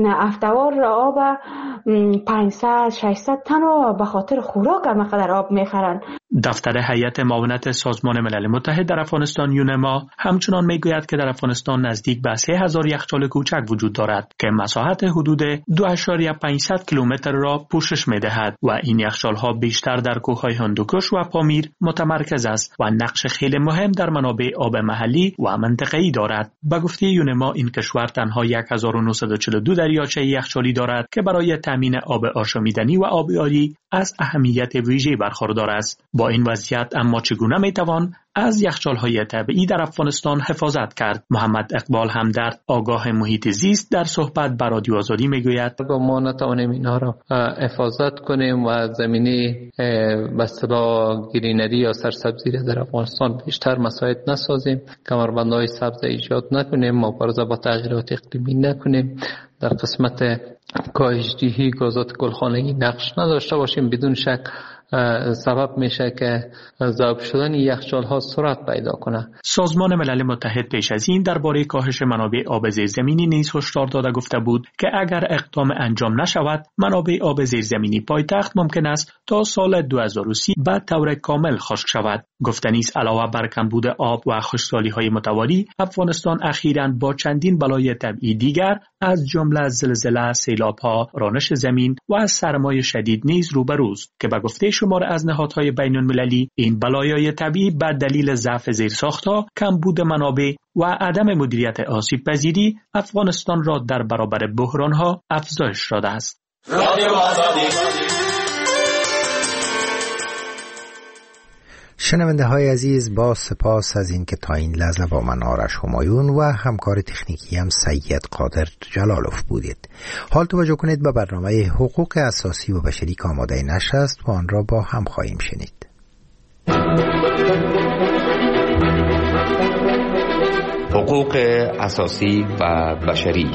افتوار آب پانصد ششصد تن به خاطر خوراک هم قدر آب میخرن. دفتر هیئت معاونت سازمان ملل متحد در افغانستان یونما همچنان میگوید که در افغانستان نزدیک به سه هزار یخچال کوچک وجود دارد که مساحت حدود دو اشاریه پانصد کیلومتر را پوشش می‌دهد و این یخچال‌ها بیشتر در کوه‌های هندوکش و پامیر متمرکز است و نقش خیلی مهم در منابع آب محلی و منطقه‌ای دارد. به گفته یونما این کشور تنها هزار و نهصد و چهل و دو دریاچه یخچالی دارد که برای تامین آب آشامیدنی و آبیاری از اهمیت ویژه برخوردار است. با این وضعیت اما چگونه میتوان از یخچال‌های طبیعی در افغانستان حفاظت کرد؟ محمد اقبال همدرد، آگاه محیط زیست، در صحبت با رادیو آزادی میگوید ما نتوانیم اینها را حفاظت کنیم و زمینه به اصطلاح گرینری یا سرسبزی را در افغانستان بیشتر مساعد نسازیم، کمربندهای سبز ایجاد نکنیم، مبارزه با تغییرات اقلیمی نکنیم، در قسمت کاهش‌دهی گازات گلخانگی نقش نداشته باشیم. بدون شک سبب میشه که ذوب شدن یخچال ها سرعت پیدا کنه. سازمان ملل متحد پیش از این درباره کاهش منابع آب زیرزمینی نیز هشدار داده گفته بود که اگر اقدام انجام نشود منابع آب زیرزمینی پایتخت ممکن است تا سال دو هزار و سی به طور کامل خشک شود. گفته نیز علاوه بر کمبود آب و خشکسالی های متوالی، افغانستان اخیراً با چندین بلای طبیعی دیگر از جمله زلزله، سیلاب‌ها، رانش زمین و سرمای شدید نیز روبروست که به گفته شمار از نهادهای بین‌المللی این بلایای طبیعی به دلیل ضعف زیرساخت‌ها، کمبود منابع و عدم مدیریت آسیب پذیری افغانستان را در برابر بحران‌ها افزایش داده است. شنونده های عزیز، با سپاس از این که تا این لحظه با من آرش همایون و همکار تکنیکی هم سید قادر جلالوف بودید. حال توجه کنید به برنامه حقوق اساسی و بشری که آماده نشر است و آن را با هم خواهیم شنید. حقوق اساسی و بشری.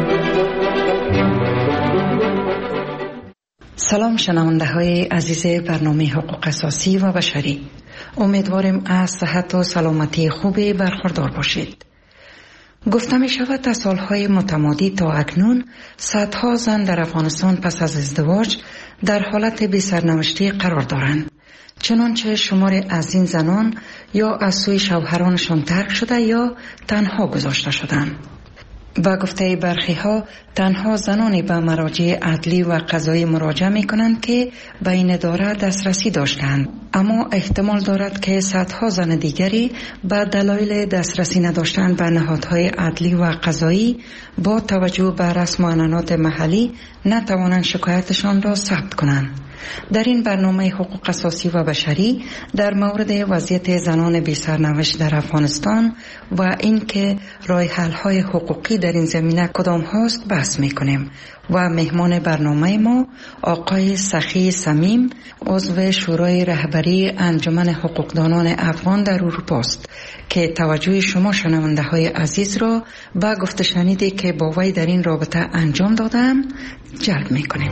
سلام شنونده های عزیز برنامه حقوق اساسی و بشری، امیدواریم از صحت و سلامتی خوبی برخوردار باشید. گفته می شود تا سالهای متمادی تا اکنون صدها زن در افغانستان پس از ازدواج در حالت بی سرنوشتی قرار دارند، چنانچه شمار از این زنان یا از سوی شوهرانشان ترک شده یا تنها گذاشته شدند. با گفته برخی ها تنها زنانی به مراجع عدلی و قضایی مراجعه می کنند که به این اداره دسترسی داشتند، اما احتمال دارد که صدها زن دیگری به دلایل دسترسی نداشتن به نهادهای عدلی و قضایی با توجه به رسم و عنعنات محلی نتوانند شکایتشان را ثبت کنند. در این برنامه حقوق اساسی و بشری در مورد وضعیت زنان بی سرنوشت در افغانستان و اینکه راه حل های حقوقی در این زمینه کدام هاست بحث میکنیم و مهمان برنامه ما آقای سخی صمیم، عضو شورای رهبری انجمن حقوقدانان افغان در اروپا است که توجه شما شنونده های عزیز را به گفته شنیدی که با وی در این رابطه انجام دادم جلب میکنیم.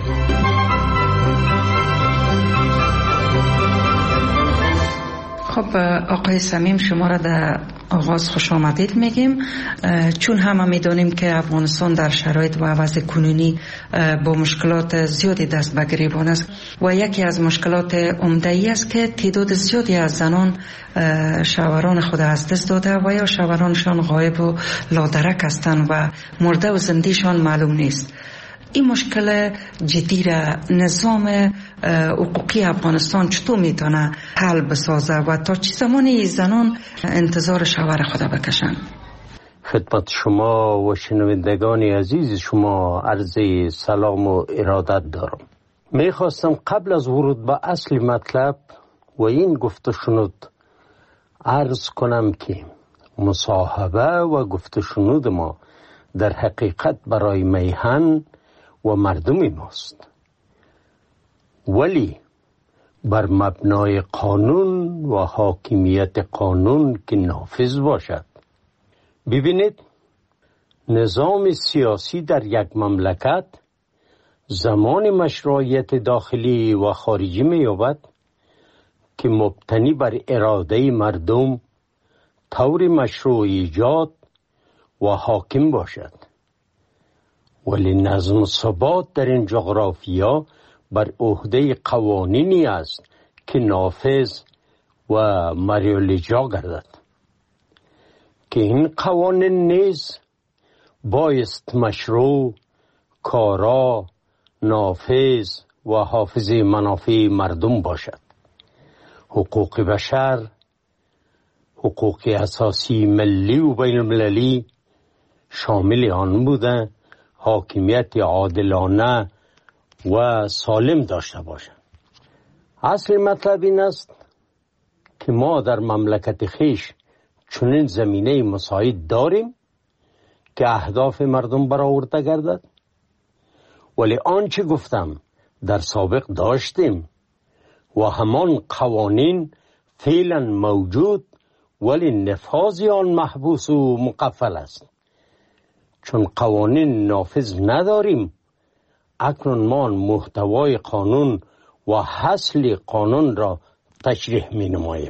خب آقای صمیم، شما را در آغاز خوش آمدید میگیم، چون همه میدونیم که افغانستان در شرایط و وضع کنونی با مشکلات زیادی دست به گریبان است و یکی از مشکلات عمده ای است که تعداد زیادی از زنان شوهران خود از دست داده و یا شوهرانشان غایب و لادرک هستند و مرده و زندهشان معلوم نیست. این مشکل جدی را نظام حقوقی افغانستان چطور میتونه حل بسازه و تا چه زمانی زنان انتظار شوهر خود بکشن؟ خدمت شما و شنوندگان عزیز شما عرض سلام و ارادت دارم. میخواستم قبل از ورود به اصل مطلب و این گفته شنود عرض کنم که مصاحبه و گفته شنود ما در حقیقت برای میهن و مردم ماست، ولی بر مبنای قانون و حاکمیت قانون که نافذ باشد. ببینید، نظام سیاسی در یک مملکت زمان مشروعیت داخلی و خارجی می‌یابد که مبتنی بر اراده مردم طور مشروع ایجاد و حاکم باشد، ولی نظم و ثبات در این جغرافیا بر عهده قوانینی است که نافذ و ماریولیجا گردد که این قوانین نیز بایست مشروع، کارا، نافذ و حافظ منافع مردم باشد. حقوق بشر، حقوق اساسی ملی و بین المللی شامل آن بوده حاکمیت عادلانه و سالم داشته باشند. اصل مطلب این است که ما در مملکت خیش چنین زمینه مساعد داریم که اهداف مردم برآورده گردد، ولی آنچه گفتم در سابق داشتیم و همان قوانین فعلا موجود، ولی نفاذ آن محبوس و مقفل است. چون قوانین نافذ نداریم، اکنون ما محتوای قانون و حاصل قانون را تشریح می نماییم.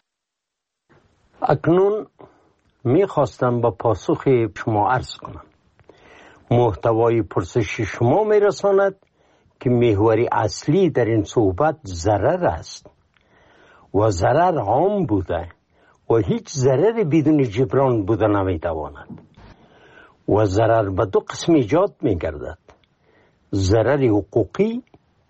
اکنون می خواستم با پاسخ شما عرض کنم. محتوای پرسش شما می رساند که محوری اصلی در این صحبت ضرر است و ضرر عام بوده و هیچ ضرر بدون جبران بوده نمی تواند و ضرر به دو قسم ایجاد می گردد: ضرر حقوقی،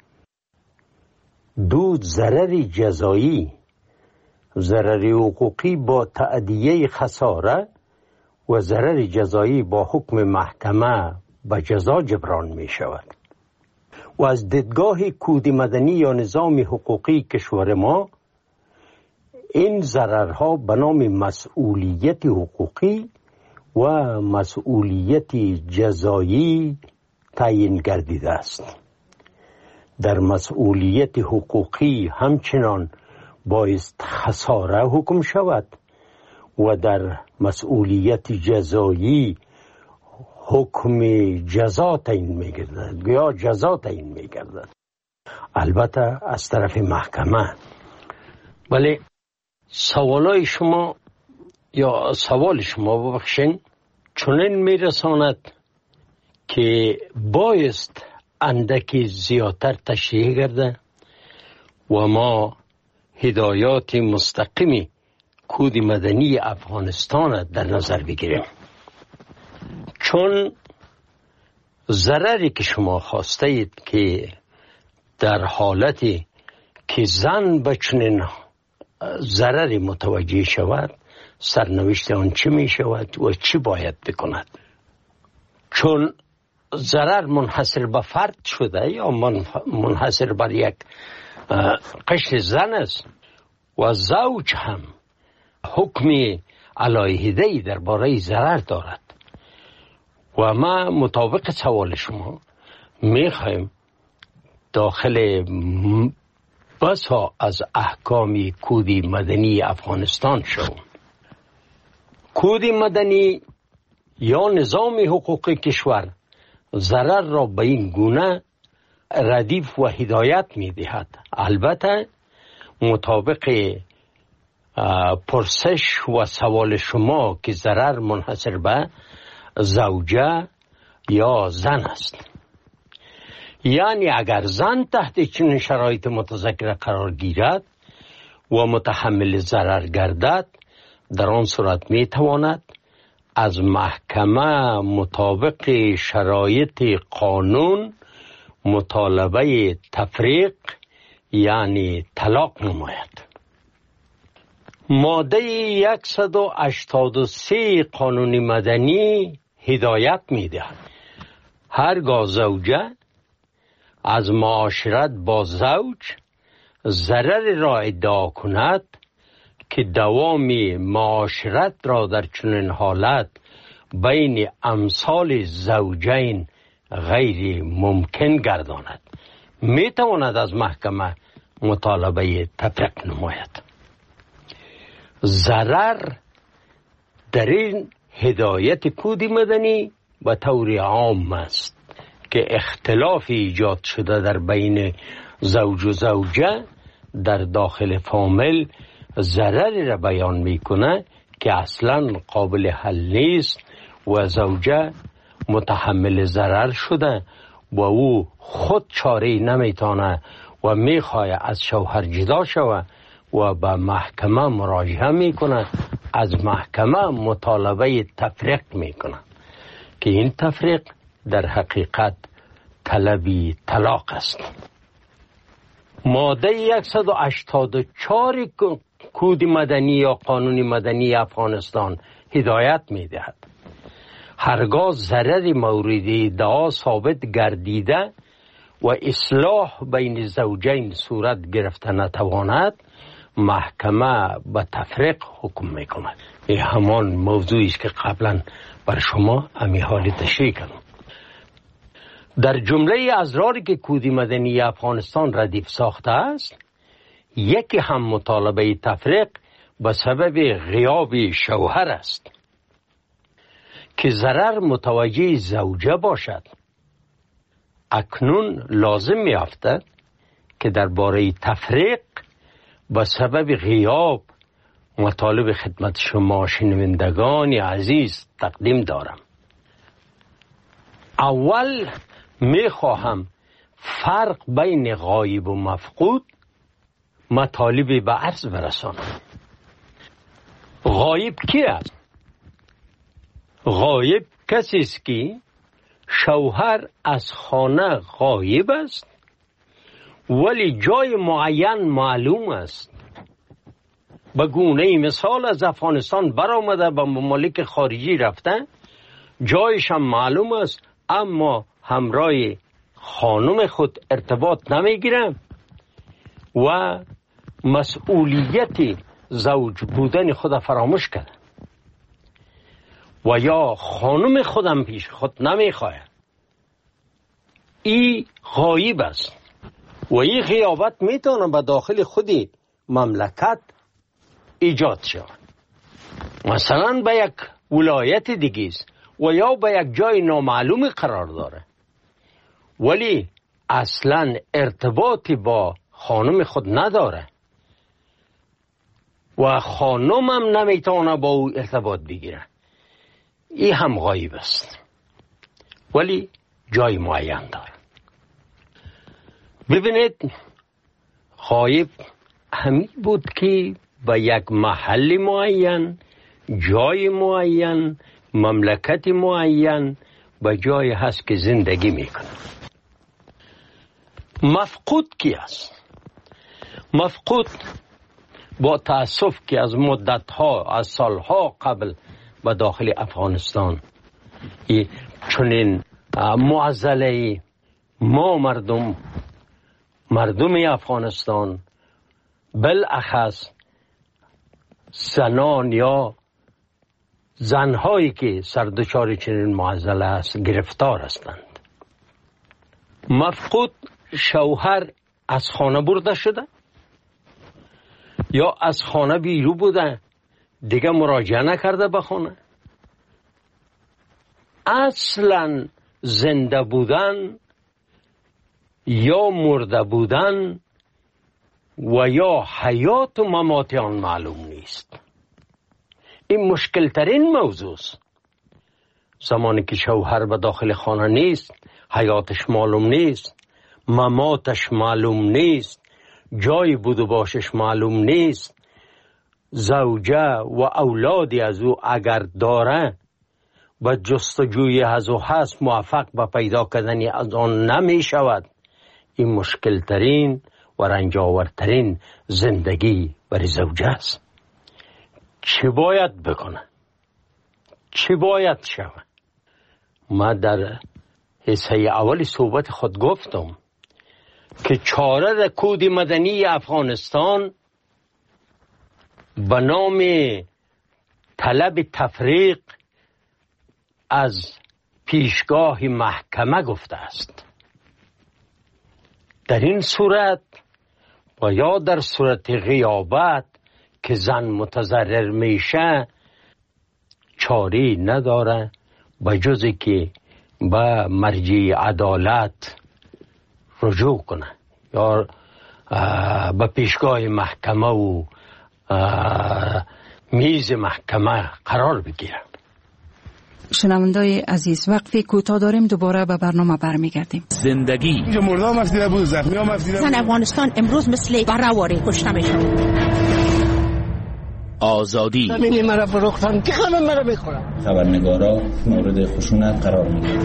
دو ضرر جزایی. ضرر حقوقی با تأدیه خساره و ضرر جزایی با حکم محکمه به جزا جبران می شود. و از دیدگاه کود مدنی یا نظام حقوقی کشور ما، این ضررها به نام مسئولیت حقوقی و مسئولیت جزایی تعیین گردیده است. در مسئولیت حقوقی همچنان بایست خساره حکم شود و در مسئولیت جزایی حکم جزا تعیین می گردد یا جزا تعیین می گردد، البته از طرف محکمه. ولی سوالای شما یا سوال شما ببخشین چنین می رساند که بایست اندکی زیادتر تشریح گرده و ما هدایات مستقیمی کود مدنی افغانستان در نظر بگیریم. چون ضرری که شما خواسته اید که در حالتی که زن به چنین ضرری متوجه شود، سرنوشت آن چی می شود و چی باید بکند؟ چون ضرر منحصر به فرد شده یا منحصر بر یک قشر زن است و زوج هم حکم علیحده‌ای درباره ضرر دارد و ما مطابق سوال شما میخوایم داخل بسا از احکام کود مدنی افغانستان شوم. کود مدنی یا نظام حقوقی کشور ضرر را به این گونه ردیف و هدایت می دهد. البته مطابق پرسش و سوال شما که ضرر منحصر به زوجه یا زن است، یعنی اگر زن تحت چنین شرایط متذکره قرار گیرد و متحمل ضرر گردد، در آن صورت می تواند از محکمه مطابق شرایط قانون مطالبه تفریق یعنی طلاق نماید. ماده صد و هشتاد و سه قانون مدنی هدایت می دهد هرگاه زوجه از معاشرت با زوج ضرر را ادعا کند که دوام معاشرت را در چنین حالت بین امثال زوجین غیر ممکن گرداند، می تواند از محکمه مطالبه تفریق نماید. ضرر در این هدایت کود مدنی به طور عام است که اختلاف ایجاد شده در بین زوج و زوجه در داخل فامیل ضرری را بیان میکنه که اصلا قابل حل نیست و زوجه متحمل ضرر شده و او خود چاره نمیتانه و میخواه از شوهر جدا شوه و به محکمه مراجعه میکنه، از محکمه مطالبه تفریق میکنه که این تفریق در حقیقت طلبی طلاق است. ماده صد و هشتاد و چهار کود مدنی یا قانون مدنی افغانستان هدایت میدهد هرگاه ضرر مورد ادعا ثابت گردیده و اصلاح بین زوجین صورت گرفته نتواند، محکمه به تفریق حکم میکند. این همان موضوعی است که قبلا بر شما امی حالی تشریح کردم. در جمله ازراری که کود مدنی افغانستان ردیف ساخته است، یکی هم مطالبه تفریق به سبب غیاب شوهر است که ضرر متوجه زوجه باشد. اکنون لازم می افتد که درباره تفریق به سبب غیاب مطالب خدمت شما شنوندگان عزیز تقدیم دارم. اول می خواهم فرق بین غایب و مفقود مطالبی به عرض برسانم. غایب کی است؟ غایب کسی است که شوهر از خانه غایب است ولی جای معین معلوم است. به گونه مثال از افغانستان برآمده به ممالک خارجی رفته، جایش هم معلوم است اما همراه خانم خود ارتباط نمیگیرم و مسئولیت زوج بودن خود فراموش کرده و یا خانم خودم پیش خود نمیخواهد. این غایب است و این غیابت میتونه به داخل خودی مملکت ایجاد شود. مثلا به یک ولایت دیگه است و یا به یک جای نامعلوم قرار داره ولی اصلا ارتباطی با خانم خود نداره و خانم هم نمیتونه با او ارتباط بگیره. این هم غایب است ولی جای معین داره. ببینید، غایب همین بود که به یک محل معین، جای معین، مملکت معین به جای هست که زندگی میکنه. مفقود کی است؟ مفقود با تأسف که از مدتها، از سالها قبل به داخل افغانستان چنین معضله ما مردم مردم افغانستان بالاخص زنان یا زنهایی که سردچار چنین معضله است گرفتار هستند. مفقود شوهر از خانه برده شده یا از خانه بیرون بوده، دیگه مراجعه نکرده به خانه. اصلا زنده بودن یا مرده بودن و یا حیات و ممات آن معلوم نیست. این مشکل ترین موضوع است. زمانی که شوهر به داخل خانه نیست، حیاتش معلوم نیست، مماتش معلوم نیست، جای بود و باشش معلوم نیست، زوجه و اولادی از او اگر داره و جستجوی از او هست موفق به پیدا کردن از آن نمی شود. این مشکل ترین و رنجاورترین زندگی برای زوجه است. چی باید بکنه؟ چی باید شود؟ ما در حصه اول صحبت خود گفتم که چاره در کود مدنی افغانستان به نام طلب تفریق از پیشگاه محکمه گفته است. در این صورت و یا در صورت غیابت که زن متضرر میشه چاری نداره به جزی که به مرجع عدالت رجوع کنه یا به پیشگاه محکمه و میز محکمه قرار بگیره. شنوندای عزیز، وقفی کوتاه داریم، دوباره به برنامه برمیگردیم. زندگی مردم مفدیده بود، زخمی ها مفدیده بود. زن افغانستان امروز مثل برهواری کشته میشن. آزادی زمینی مرا فروختن که همه مرا میخورن. خبرنگارا مورد خشونت قرار میگیرن.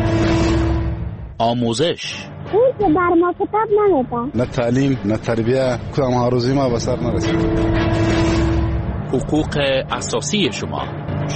آموزش اون که بر ما کتاب نمیدن. نه تعلیم نه تربیه، کدام ها روزی ما به سر نرسید. حقوق اساسی شما.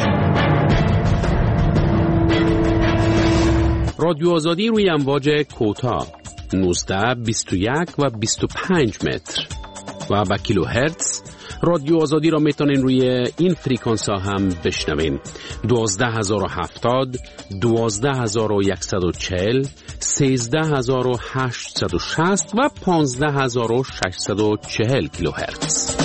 رادیو آزادی روی امواج کوتاه نوزده، بیست و یک و بیست و پنج متر و با کیلو هرتز. رادیو آزادی را میتونین روی این فریکانس ها هم بشنوین: دوازده هزار و هفتاد، دوازده هزار و صد و چهل، سیزده هزار و هشتصد و شصت و پانزده هزار و ششصد و چهل کیلو هرتز.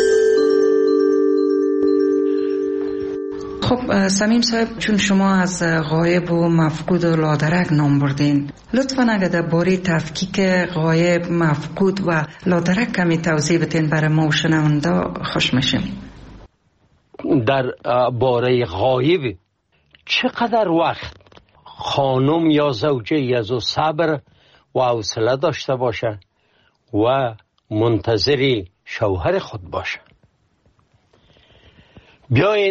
خب سمیم صاحب، چون شما از غایب و مفقود و لادرک نام بردین، لطفاً اگر در باره تفکیک غایب، مفقود و لادرک کمی توضیح بدین برای ما و شنونده خوش میشیم. در باره غایب چقدر وقت خانم یا زوجه از صبر و حوصله داشته باشه و منتظر شوهر خود باشه؟ بیاین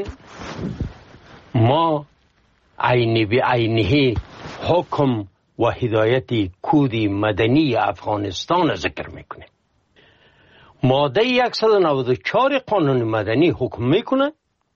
ما عینی به عینه حکم و هدایت کود مدنی افغانستان ذکر میکنه. ماده صد و نود و چهار قانون مدنی حکم میکنه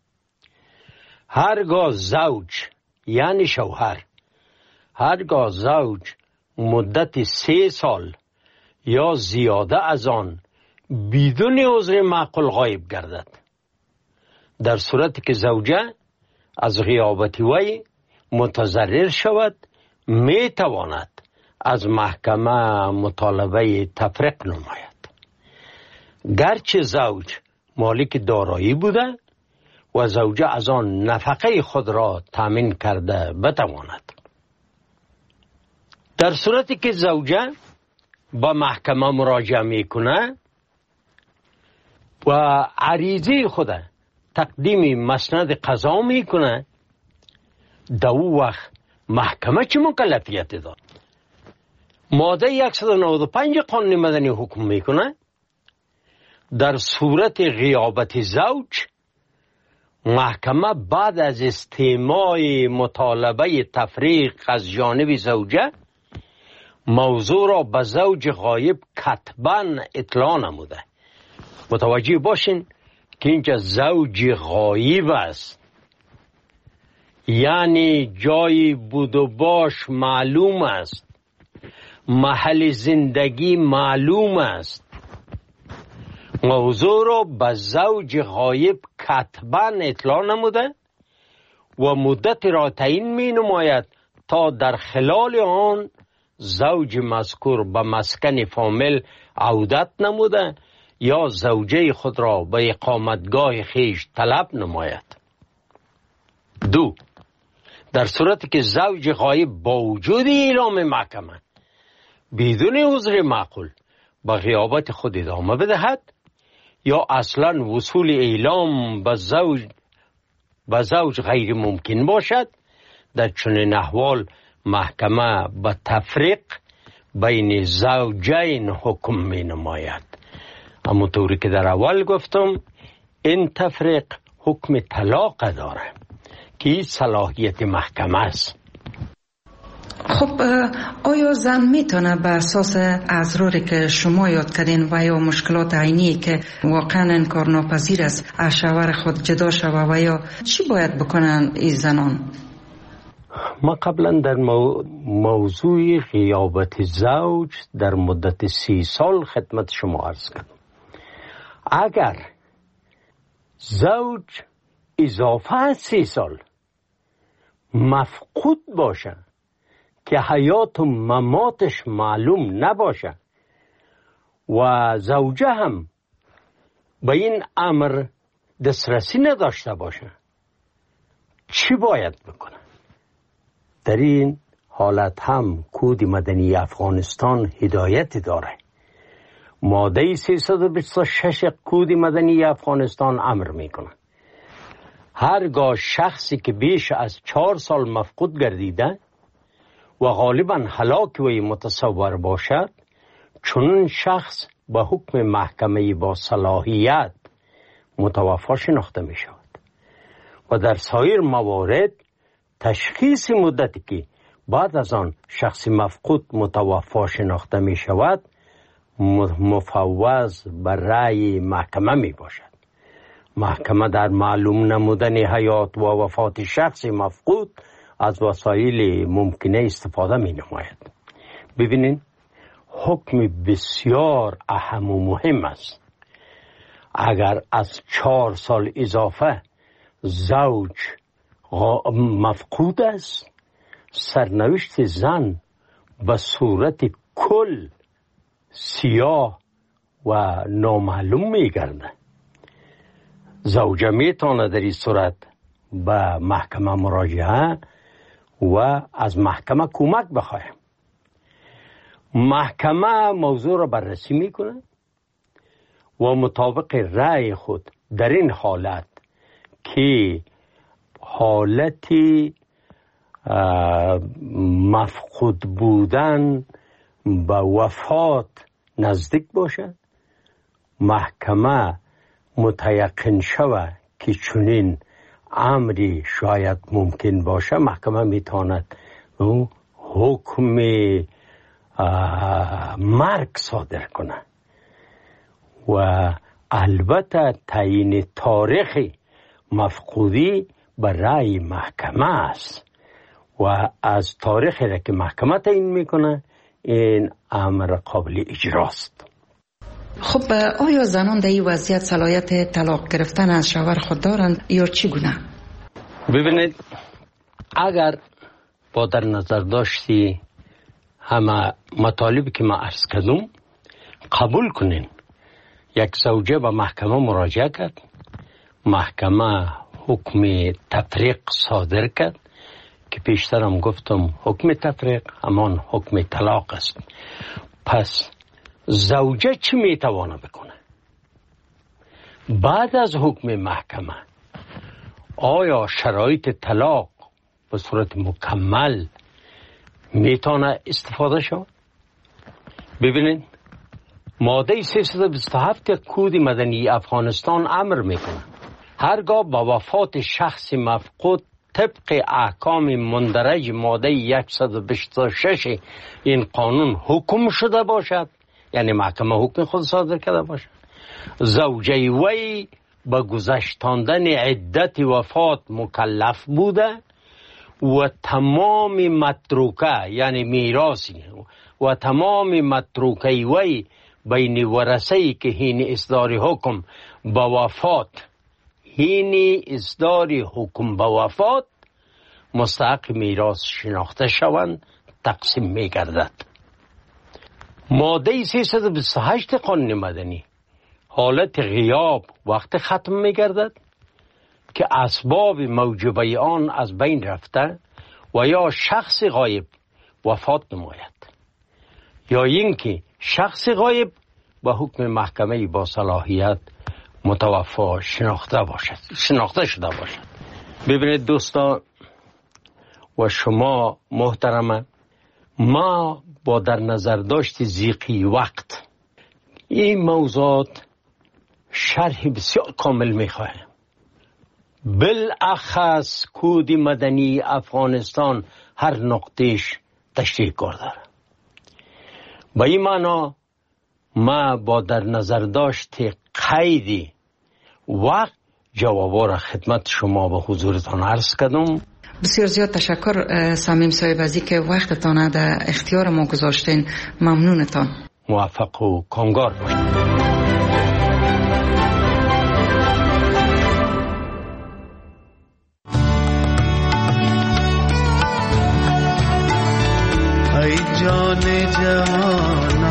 هرگاه زوج یعنی شوهر، هرگاه زوج مدت سه سال یا زیاده از آن بدون عذر معقول غایب گردد، در صورتی که زوجه از غیابت وی متضرر شود، می تواند از محکمه مطالبه تفریق نماید. گرچه زوج مالک دارایی بوده و زوجه از آن نفقه خود را تامین کرده بتواند. در صورتی که زوجه با محکمه مراجعه میکنه و عریضه خود تقدیم مسند قضا میکنه، در او وقت محکمه چه مکلفیت داد؟ ماده صد و نود و پنج قانون مدنی حکم میکنه در صورت غیابت زوج، محکمه بعد از استماع مطالبه تفریق از جانب زوجه موضوع را به زوج غایب کتباً اطلاع نموده. متوجه باشین که اینجا زوج غایب است، یعنی جای بود و باش معلوم است، محل زندگی معلوم است. موضوع را به زوج غایب کتباً اطلاع نموده و مدت را تعیین می نماید تا در خلال آن زوج مذکور به مسکن فامیل عودت نموده یا زوجه خود را به اقامتگاه خیش طلب نماید. دو، در صورتی که زوج غایب با وجود اعلام محکمه بدون عذر معقول به غیابت خود ادامه بدهد یا اصلا وصول اعلام به زوج به زوج غیر ممکن باشد، در چنین احوال محکمه به تفریق بین زوجین حکم می نماید. اما طوری که در اول گفتم، این تفریق حکم طلاق داره که این صلاحیت محکمه است. خب آیا زن میتونه بر اساس اضراری که شما یاد کردین و یا مشکلات عینی که واقعا انکارناپذیر است از شوهر خود جدا شوه و یا چی باید بکنن این زنان؟ ما قبلا در مو... موضوع غیابت زوج در مدت سی سال خدمت شما عرض کردم. اگر زوج اضافه از سی سال مفقود باشه که حیات و مماتش معلوم نباشه و زوجه هم به این امر دسترسی نداشته باشه، چی باید بکنه؟ در این حالت هم کود مدنی افغانستان هدایت داره. ماده سیصد و بیست و شش کود مدنی افغانستان امر میکنه هرگاه شخصی که بیش از چهار سال مفقود گردیده و غالبا هلاک وی متصور باشد، چون شخص به حکم محکمه با صلاحیت متوفا شناخته می شود و در سایر موارد تشخیص مدتی که بعد از آن شخص مفقود متوفا شناخته می شود مفوض بر رأی محکمه می باشد. محکمه در معلوم نمودن حیات و وفات شخص مفقود از وسایل ممکنه استفاده می نماید. ببینید حکم بسیار اهم و مهم است. اگر از چهار سال اضافه زوج مفقود است، سرنوشت زن به صورت کل سیاه و نامعلوم می گرده. زوجه می تانه در این صورت به محکمه مراجعه و از محکمه کمک بخواهد. محکمه موضوع را بررسی می کنه و مطابق رأی خود در این حالت که حالتی مفقود بودن به وفات نزدیک باشد، محکمه متیقن شود که چنین امری شاید ممکن باشه، محکمه میتواند حکم مرگ صادر کنه و البته تعیین تاریخ مفقودی به رأی محکمه است و از تاریخی را که محکمه تعیین میکنه این امر قابل اجراست. خب آیا زنان در این وضعیت صلاحیت طلاق گرفتن از شوهر خود دارند یا چگونه؟ ببینید اگر با در نظر داشتی همه مطالبی که ما عرض کردم قبول کنین، یک زوجه به محکمه مراجعه کرد، محکمه حکم تفریق صادر کرد که پیشترم گفتم حکم تفریق همان حکم طلاق است. پس زوجه چی میتوانه بکنه؟ بعد از حکم محکمه آیا شرایط طلاق به صورت مکمل میتونه استفاده شد؟ ببینید ماده سیصد و بیست و هفت کود مدنی افغانستان امر میکنه هرگاه با وفات شخص مفقود طبق احکام مندرج ماده صد و بیست و شش این قانون حکم شده باشد، یعنی محکمه حکم خود صادر کرده باشد، زوجه وی به گذشتاندن عدت وفات مکلف بوده و تمام متروکه یعنی میراثی و تمام متروکه وی بین ورثه‌ای که هین اصدار حکم به وفات هین اصدار حکم به وفات مستحق میراث شناخته شوند تقسیم می گردد. ماده سیصد و بیست و هشت قانون مدنی حالت غیاب وقت ختم می گردد که اسباب موجبه آن از بین رفته و یا شخص غایب وفات نماید یا اینکه شخص غایب به حکم محکمه با صلاحیت متوفا شناخته باشد شناخته شده باشد. ببینید دوستان و شما محترمه، ما با در نظر داشت ضیقی وقت این موضوعات شرح بسیار کامل میخواهیم. بالاخص کود مدنی افغانستان هر نقطهش تشریح کرده. با این معنا ما با در نظر داشت قیدی وقت جوابا را خدمت شما به حضورتان عرض کردم. بسیار زیاد تشکر صمیم صاحب از اینکه وقتتان در اختیار ما گذاشتین. ممنونتان. موفق و کامگار باشید. ای جان جهان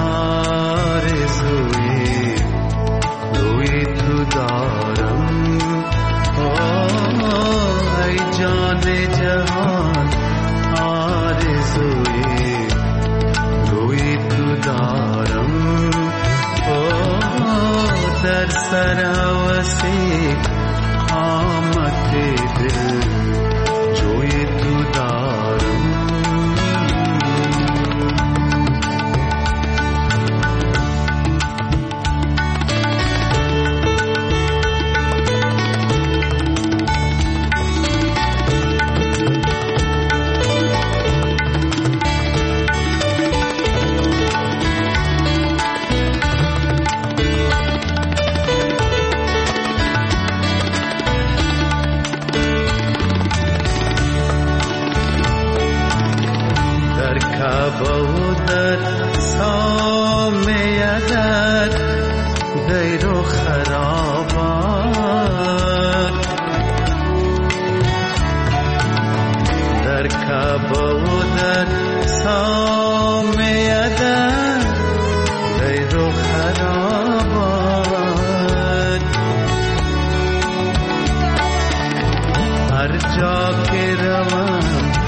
آرزوی روی تو دارم، ای جان جهان آرزوی روی تو دارم، در سر هوسی قامت دل جوی تو دارم. हर जा के रवा